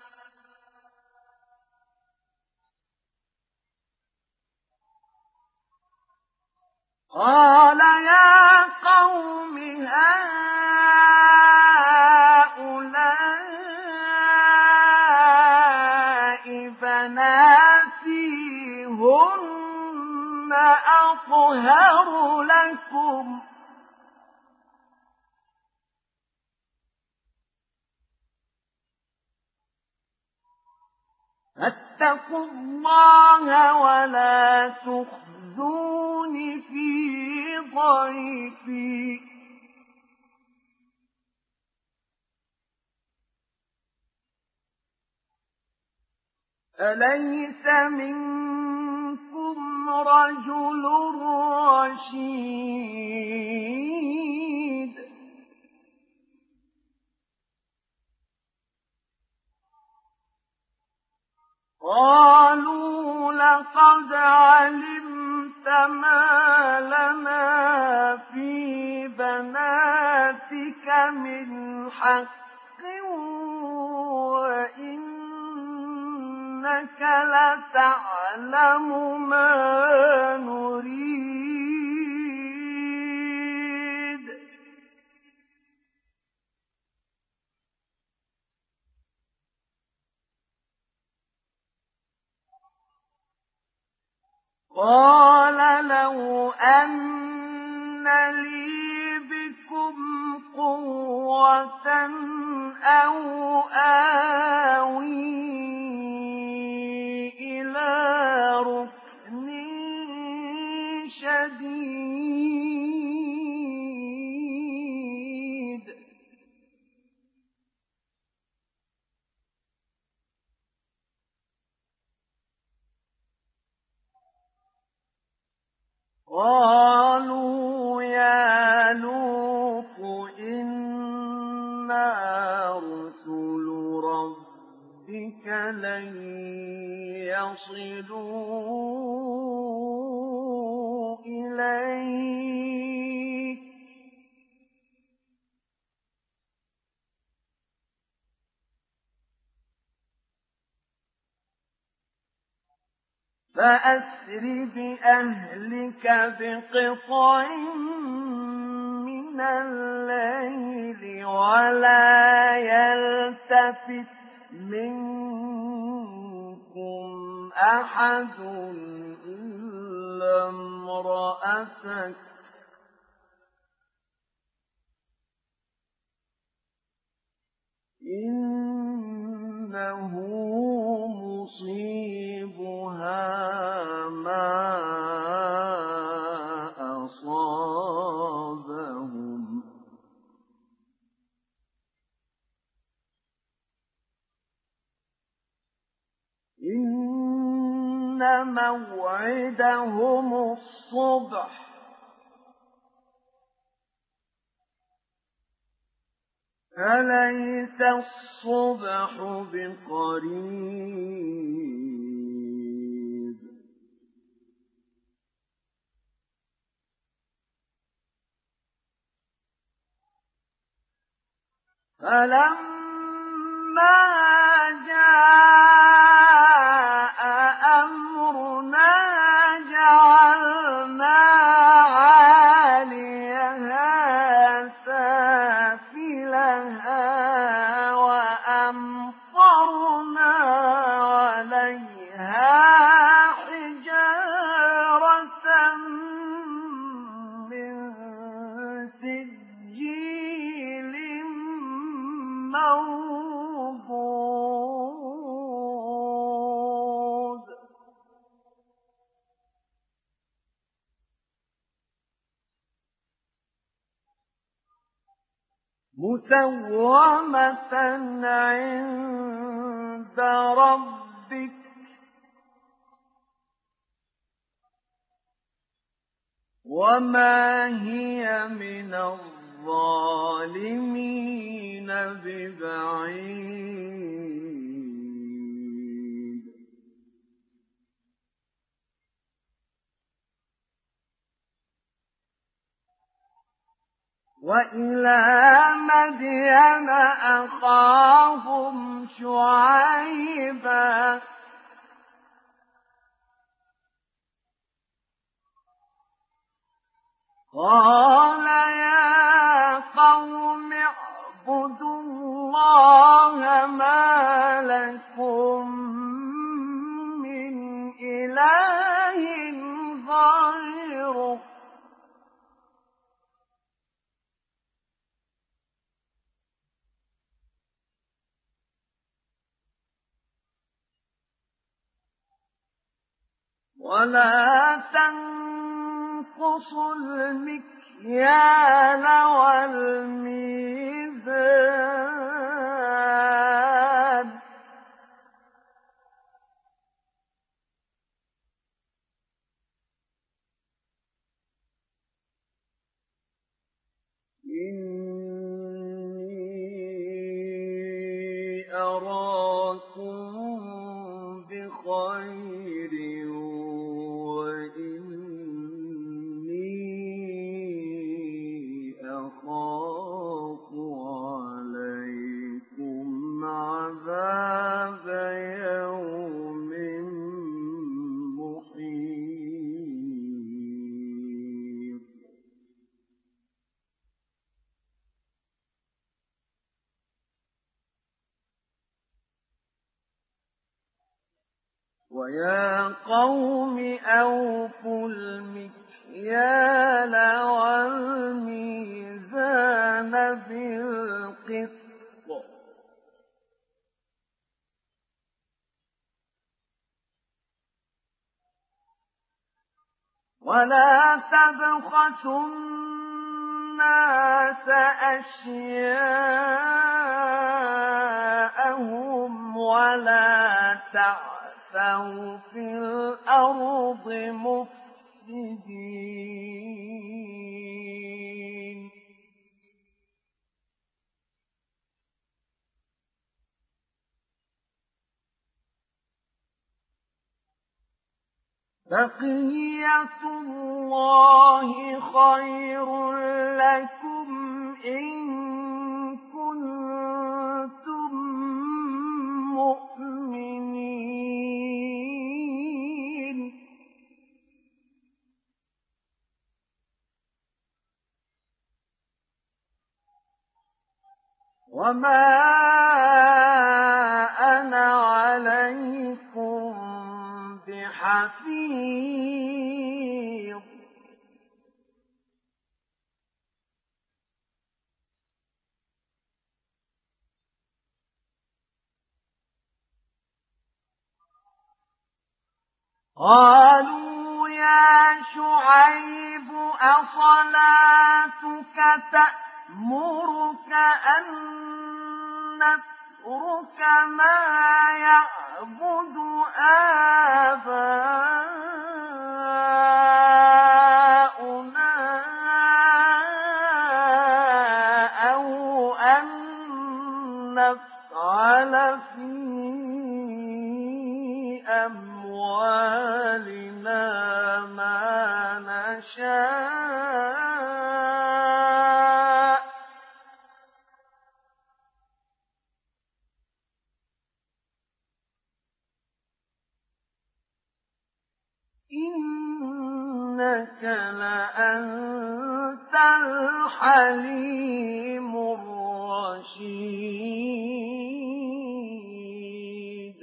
قال يا قوم هؤلاء بناتي هن أطهر لكم فاتقوا الله ولا تخزون في ضيفي أليس منكم رجل رشيد قالوا لقد علمت ما لنا في بناتك من حق وإنك لتعلم ما نريد قَالَ لَوْ أَنَّ لِي بِكُمْ قُوَّةً أَوْ آوِي إِلَىٰ رُكْنٍ شَدِيدٍ قَالُوا يَا لُوطُ إِنَّا رُسُلُ رَبِّكَ لَن يَصِلُوا إِلَيْكَ فَأَسْرِ بِأَهْلِكَ بِقِطْعٍ مِّنَ اللَّيْلِ وَلَا يَلْتَفِتْ مِنكُمْ أَحَدٌ إِلَّا امْرَأَتَكَ ۖ إِنَّهُ مُصِيبُهَا مَا أَصَابَهُمْ ۚ إِنَّ مَوْعِدَهُمُ الصُّبْحُ ۚ أَلَيْسَ الصُّبْحُ بِقَرِيبٍ فَلَمَّا جَاءَ أَمْرُنَا جَعَلْنَا عَالِيَهَا سَافِلَهَا وَأَمْطَرْنَا عَلَيْهَا حِجَارَةً مِّن سِجِّيلٍ مَّنضُودٍ مُّسَوَّمَةً عِندَ رَبِّكَ ۖ وَمَا هِيَ مِنَ الظَّالِمِينَ بِبَعِيدٍ وَإِلَىٰ مَدْيَنَ أَخَاهُمْ شُعَيْبًا ۗ قَالَ يَا قَوْمِ اعْبُدُوا اللَّهَ مَا لَكُم مِّنْ إِلَٰهٍ غَيْرُهُ ۖ وَلَا تَنقُصُوا الْمِكْيَالَ وَالْمِيزَانَ ۚ إِنِّي أَرَاكُم بِخَيْرٍ وَإِنِّي أَخَافُ عَلَيْكُمْ عَذَابَ يَوْمٍ مُّحِيطٍ ويا قوم أوفوا المكيال والميزان بالقسط ولا تبخسوا الناس أشياءهم ولا تعثوا في الأرض مفسدين بقية الله خير لكم إن كنتم مؤمنين وما أنا عليكم بحفيظ قالوا يا شعيب أصلاتك تأمرك أن نترك ما يعبد آباؤنا أو أن نفعل في أموالنا ما نشاء إنك لأنت الحليم الرشيد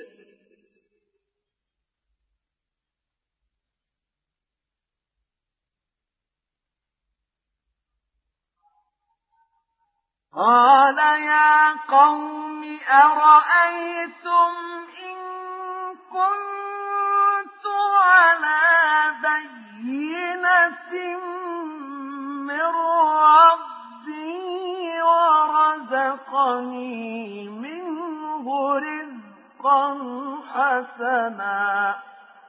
قال يا قوم أرأيتم إن كنت على بينة من ربي ورزقني منه رزقا حسنا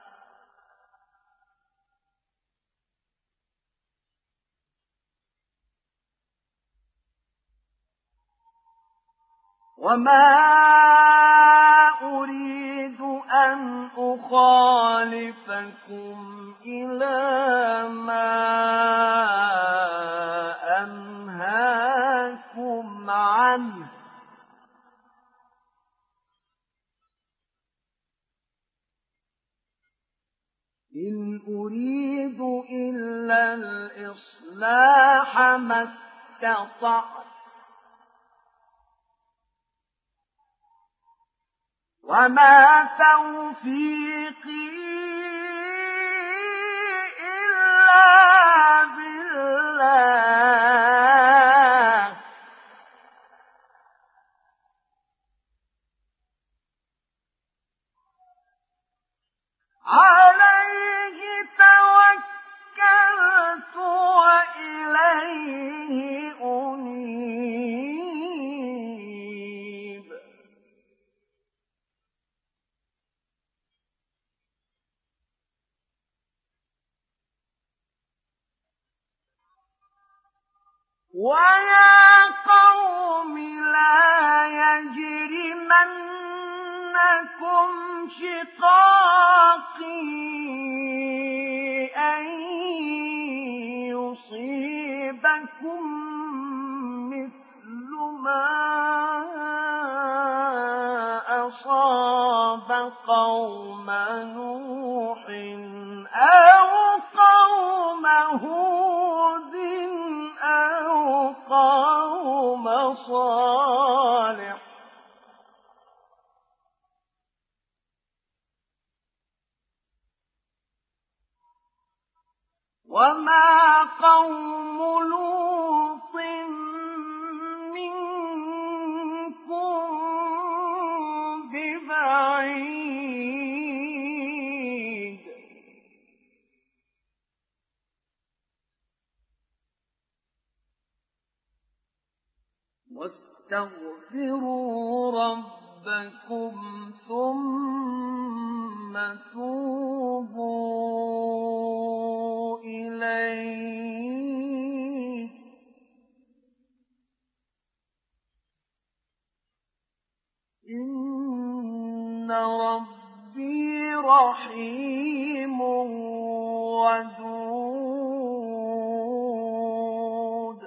وما أريد أن أخالفكم إلى ما أنهاكم عنه إن أريد إلا الإصلاح ما استطعت وما توفيقي إلا بالله عليه توكلت وإليه أنيب ويا قوم لا يجرمنكم شقاقي أن يصيبكم مثل ما أصاب قوم نوح أو قوم هود أو قوم صالح وما قوم لوط منكم ببعيد واستغفروا ربكم ثم توبوا إليه إن ربي رحيم ودود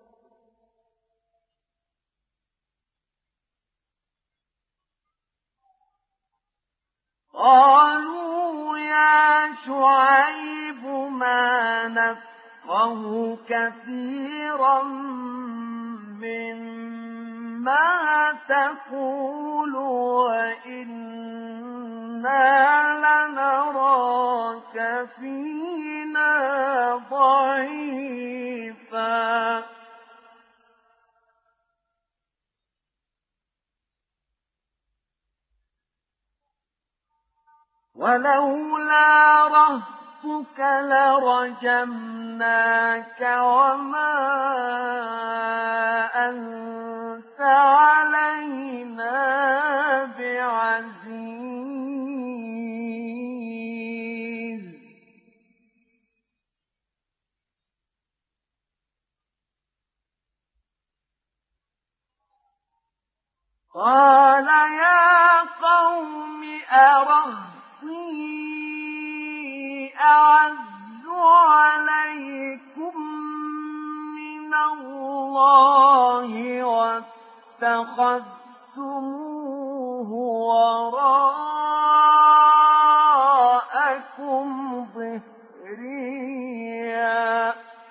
قالوا يا شعيب ما نفقه كثيرا مما تقول وإنا لنراك فينا ضعيفا ولولا رهطك لرجمناك وما أنت علينا بعزيز قال يا قوم أرهطي أعز عليكم من الله واتخذتموه وراءكم ظهريا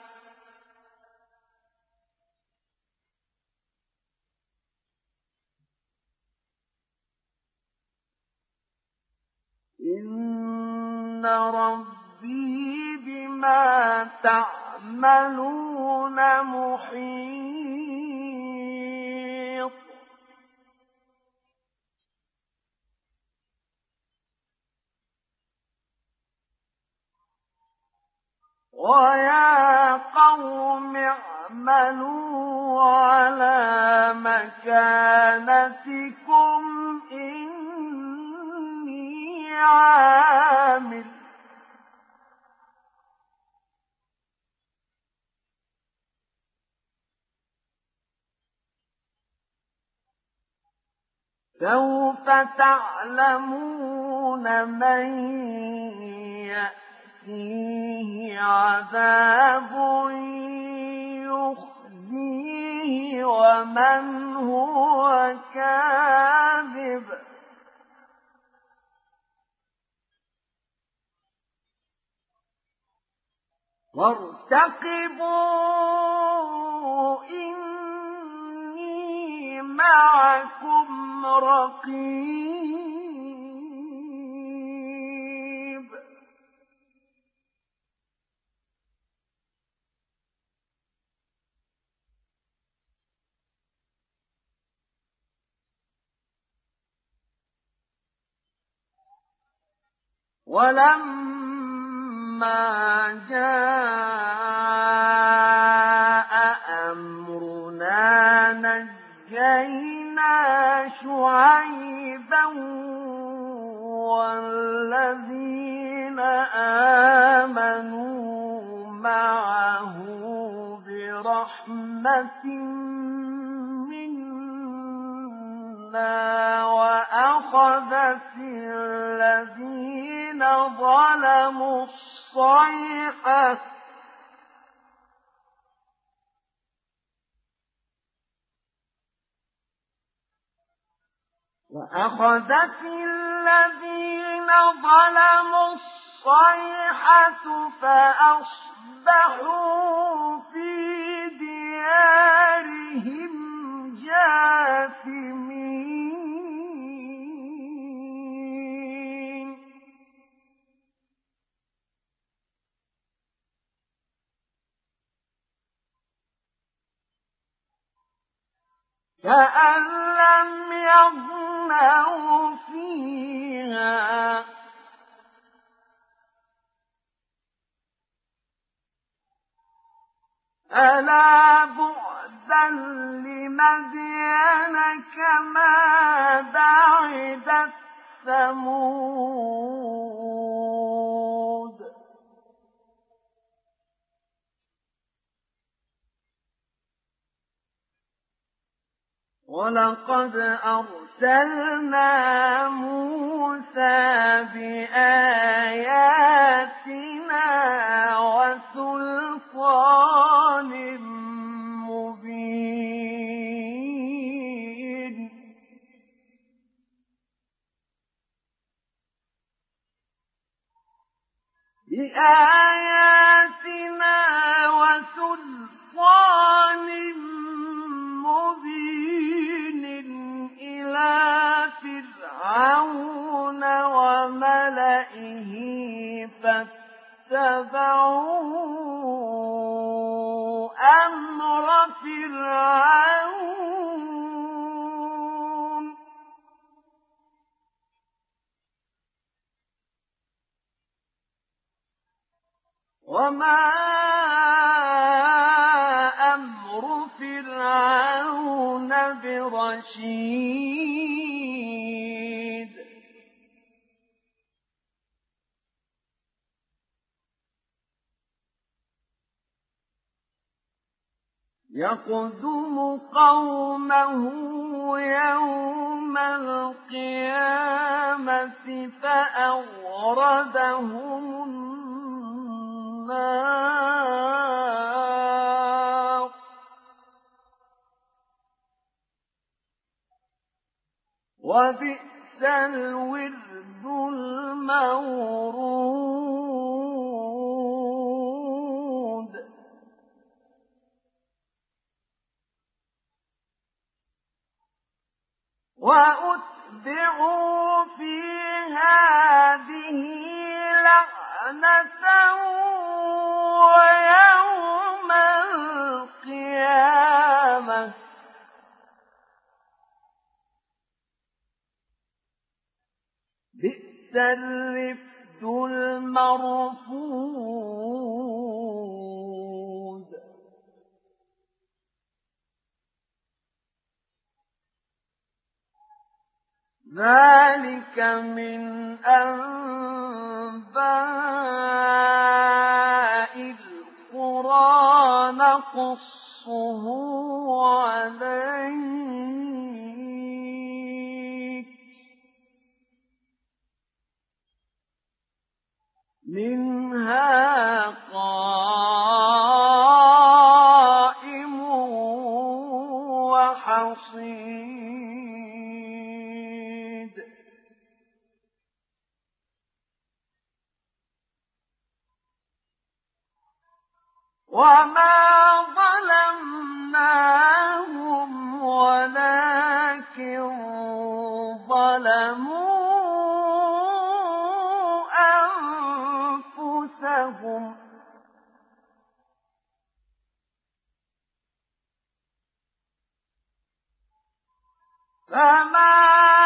إن ربي بما تعملون محيط ويا قوم اعملوا على مكانتكم إني عامل سوف تعلمون من يأتيه عذاب يخزيه ومن هو كاذب وارتقبوا إني معكم رقيب ولما جاء أمرنا نجينا شعيبا والذين آمنوا معه برحمة منا وأخذت الذين ظلموا الصيحة فأصبحوا في ديارهم جاثمين كأن لم يغنوا فيها ألا بعدا لمدين كما بعدت ثمود ولقد أرسلنا موسى بآياتنا وسلطان مبين بآياتنا وسلطان مبين إلى فرعون وملئه فاتبعوا أمر فرعون وما أمر فرعون برشيد يقدم قومه يوم القيامة فأوردهم النار وبئس الورد المورود وأتبعوا في هذه لعنة ويوم القيامة بئس الرفد المرفود ذلك من أنباء القرى نقصه عليك منها قائم وحصيد وما ظلمناهم ولكن ظلموا أنفسهم فما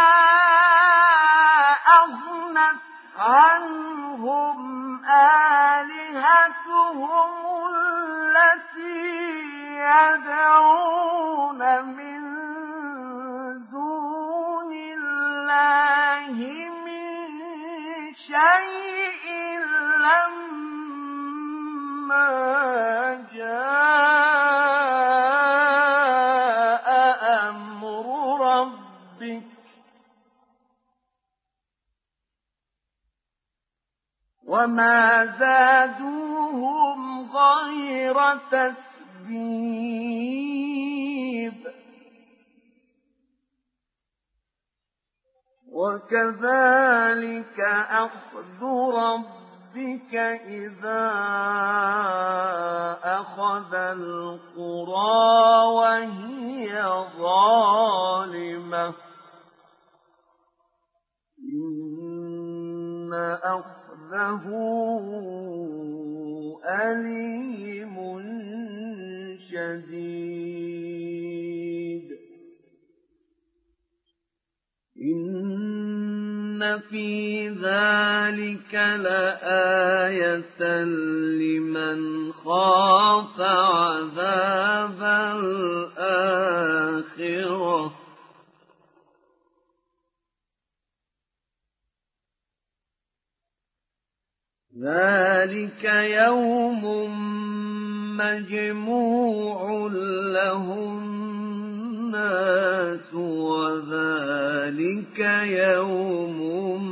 أغنت عنهم آلهتهم التي يدعون من دون الله من شيء لما جاء أمر ربك وما زادوهم غير تتبيب وكذلك أخذ ربك إذا أخذ القرى وهي ظالمة إن أخذه أليم شديد إن في ذلك لآية لمن خاف عذاب الآخرة ذلك يوم مجموع له الناس وذلك يوم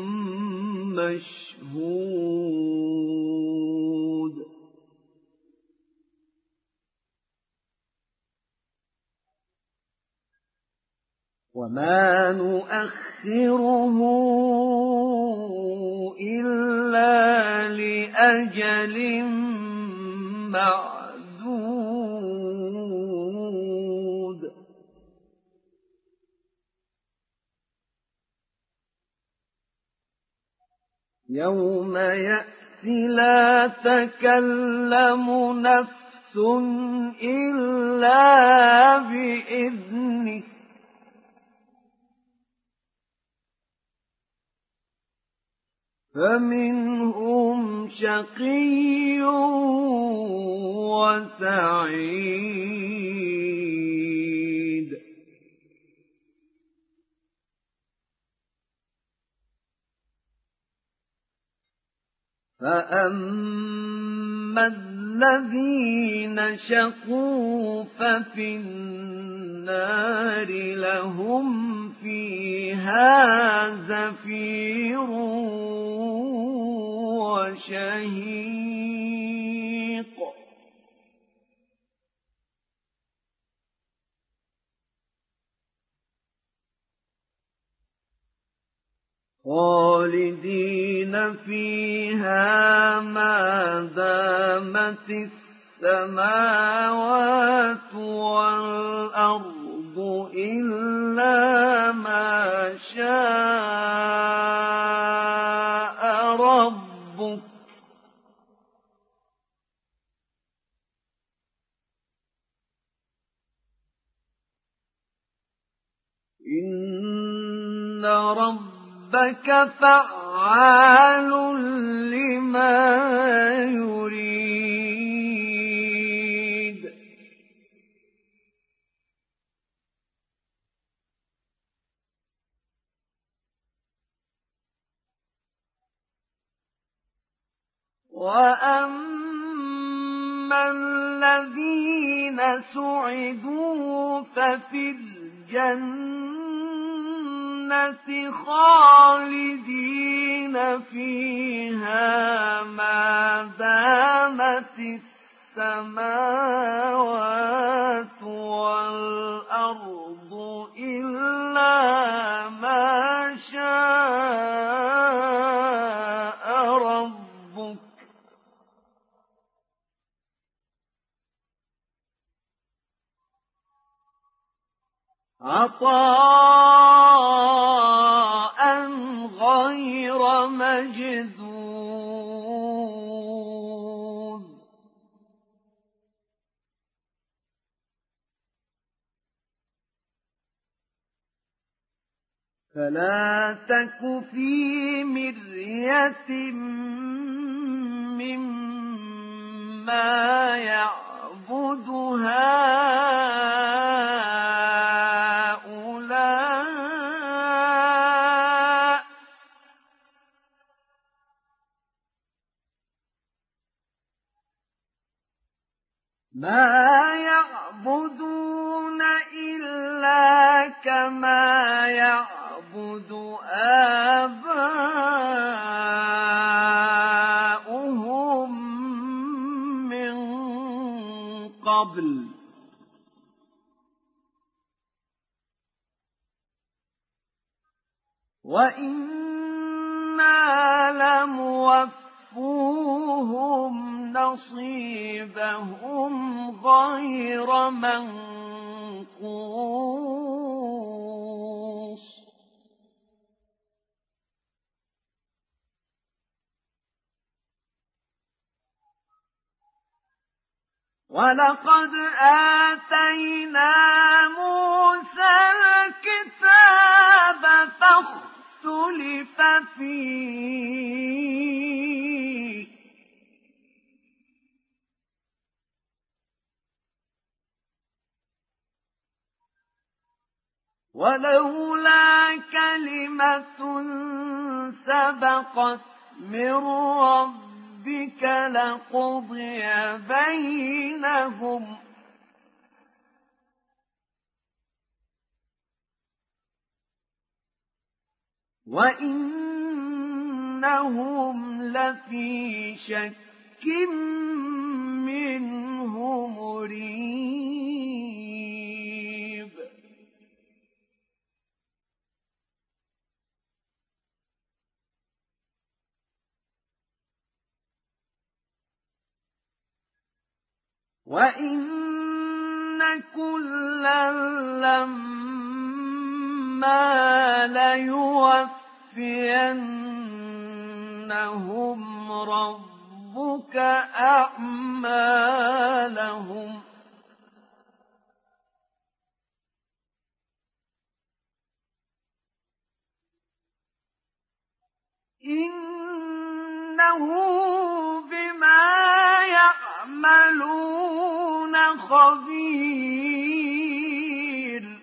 مشهود وما نؤخره إلا لأجل معدود يوم يأتي لا تكلم نفس إلا بإذنه فمنهم شقي وسعيد فأما الذين شقوا ففي النار لهم فيها زفير وشهيق خالدين فيها ما دامت السماوات والأرض إلا ما شاء ربك إن ربك فعال لما يريد وأما الذين سعدوا ففي الجنة خالدين فيها ما دامت السماوات والأرض إلا ما شاء ربك عطاء غير مجذوذ فلا تك في مرية مما يعبد هؤلاء ما يعبدون إلا كما يعبد آباؤهم من قبل وإنا لموفوهم نصيبهم غير منقوص ولقد آتينا موسى الكتاب فاختلف فيه ولولا كلمة سبقت من ربك لقضي بينهم وإنهم لفي شك منه مريب وإن كلا لما ليوفينهم ربك أعمالهم إنه بما يعملون خبير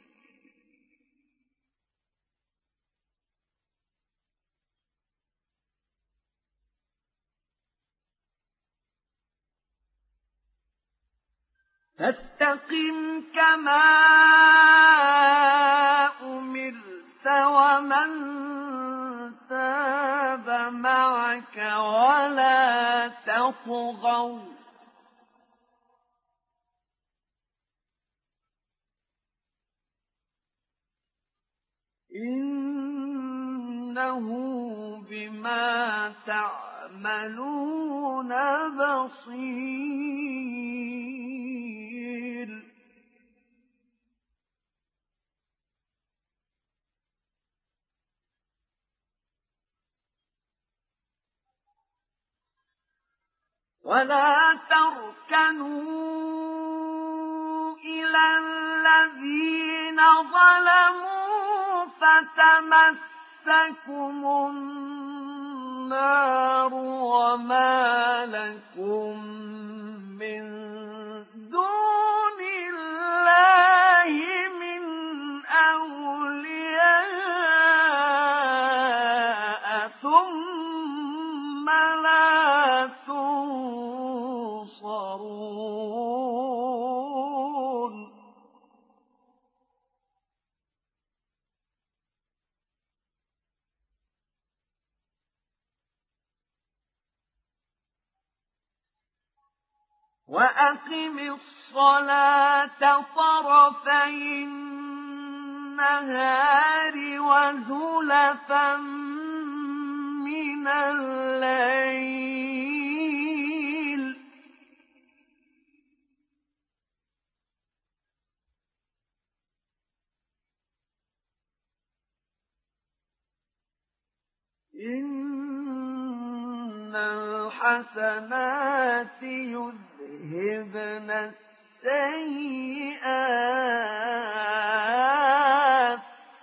فاستقم كما أمرت ومن تاب معك ولا تطغوا إنه بما تعملون بصير ولا تركنوا إلى الذين ظلموا فتمسكم النار وما لكم من دون الله من أولياء ثم لا تنصرون وأقم الصلاة طرفي النهار وزلفا من الليل إن الحسنات يذهبن السيئات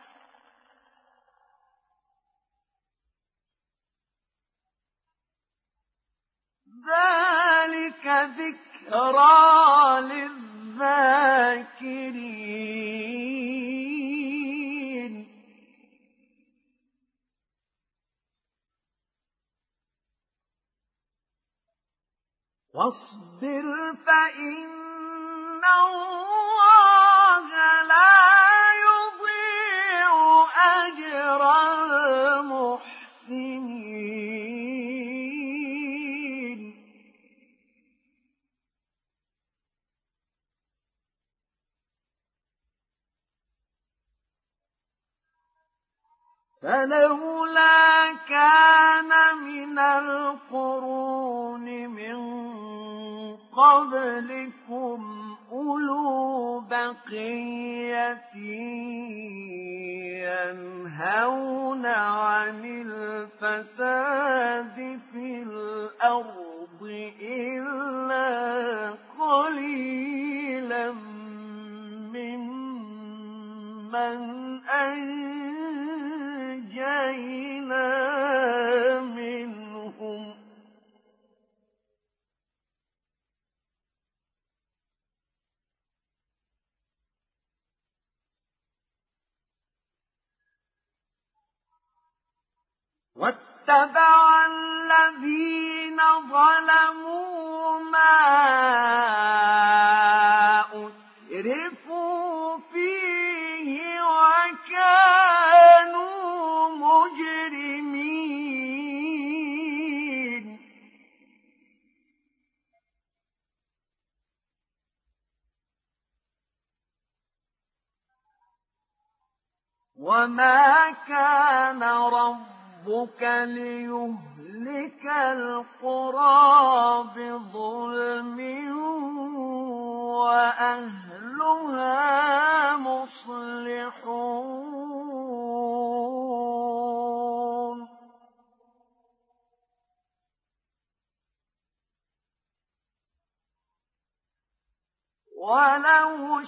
ذلك ذكرى للذاكرين واصبر فإن الله لا يضيع أجر المحسنين فلولا كان من القرون من قبلكم أولو بقية ينهون عن الفساد في الأرض إلا قليلا ممن أنجينا واتبع الذين ظلموا ما أترفوا فيه وكانوا مجرمين وما كان ربك ليهلك القرى بظلم وأهلها مصلحون ولو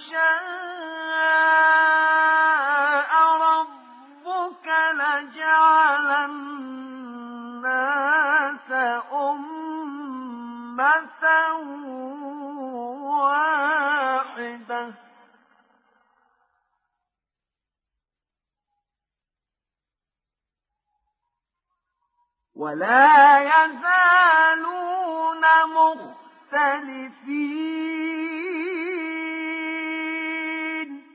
شاء ربك لجعل الناس أمة واحدة ولا يزالون مختلفين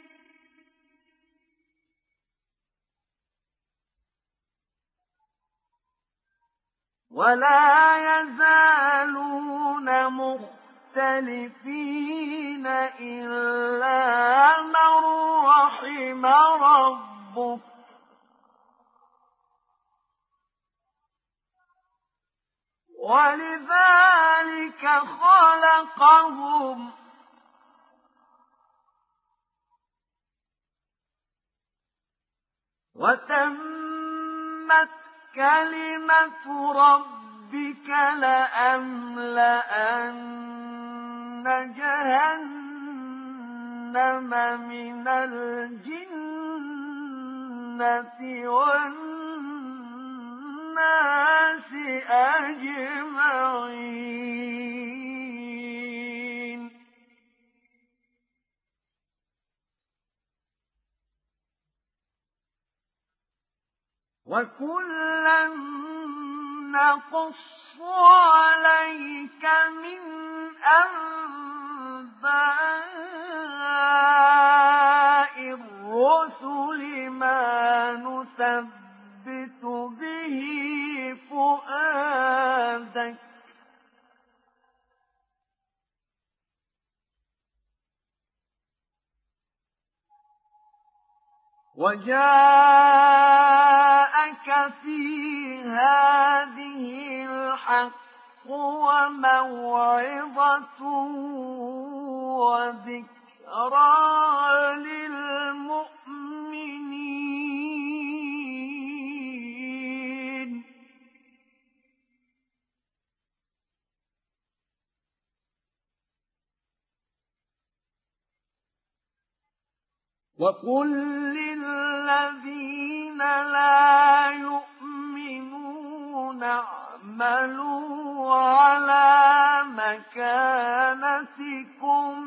إلا من رحم ربك ولذلك خلقهم وتمت كلمة ربك لأملأن جهنم من الجنة والناس أجمعين وكلا نقص عليك من أنباء الرسل ما نثبت به فؤادك وجاءك في هذه الحق وموعظة وذكرى للمؤمنين وقل للذين لا يؤمنون اعملوا على مكانتكم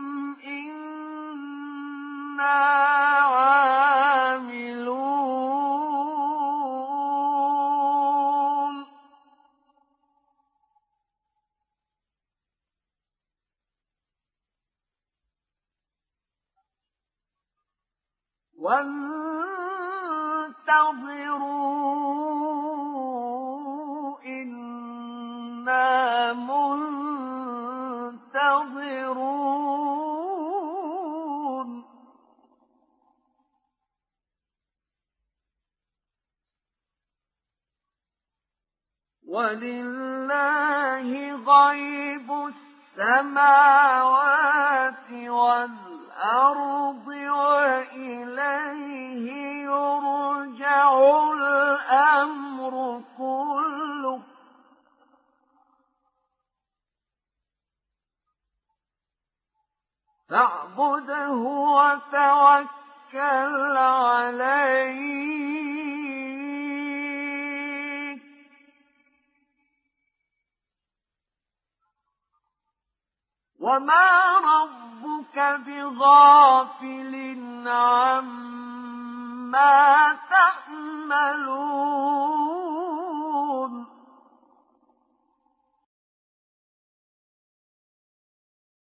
إنا عاملون وانتظروا إنا منتظرون ولله غيب السماوات والأرض وإليه يرجع الأمر كله فاعبده وتوكل عليه وما ربك بغافل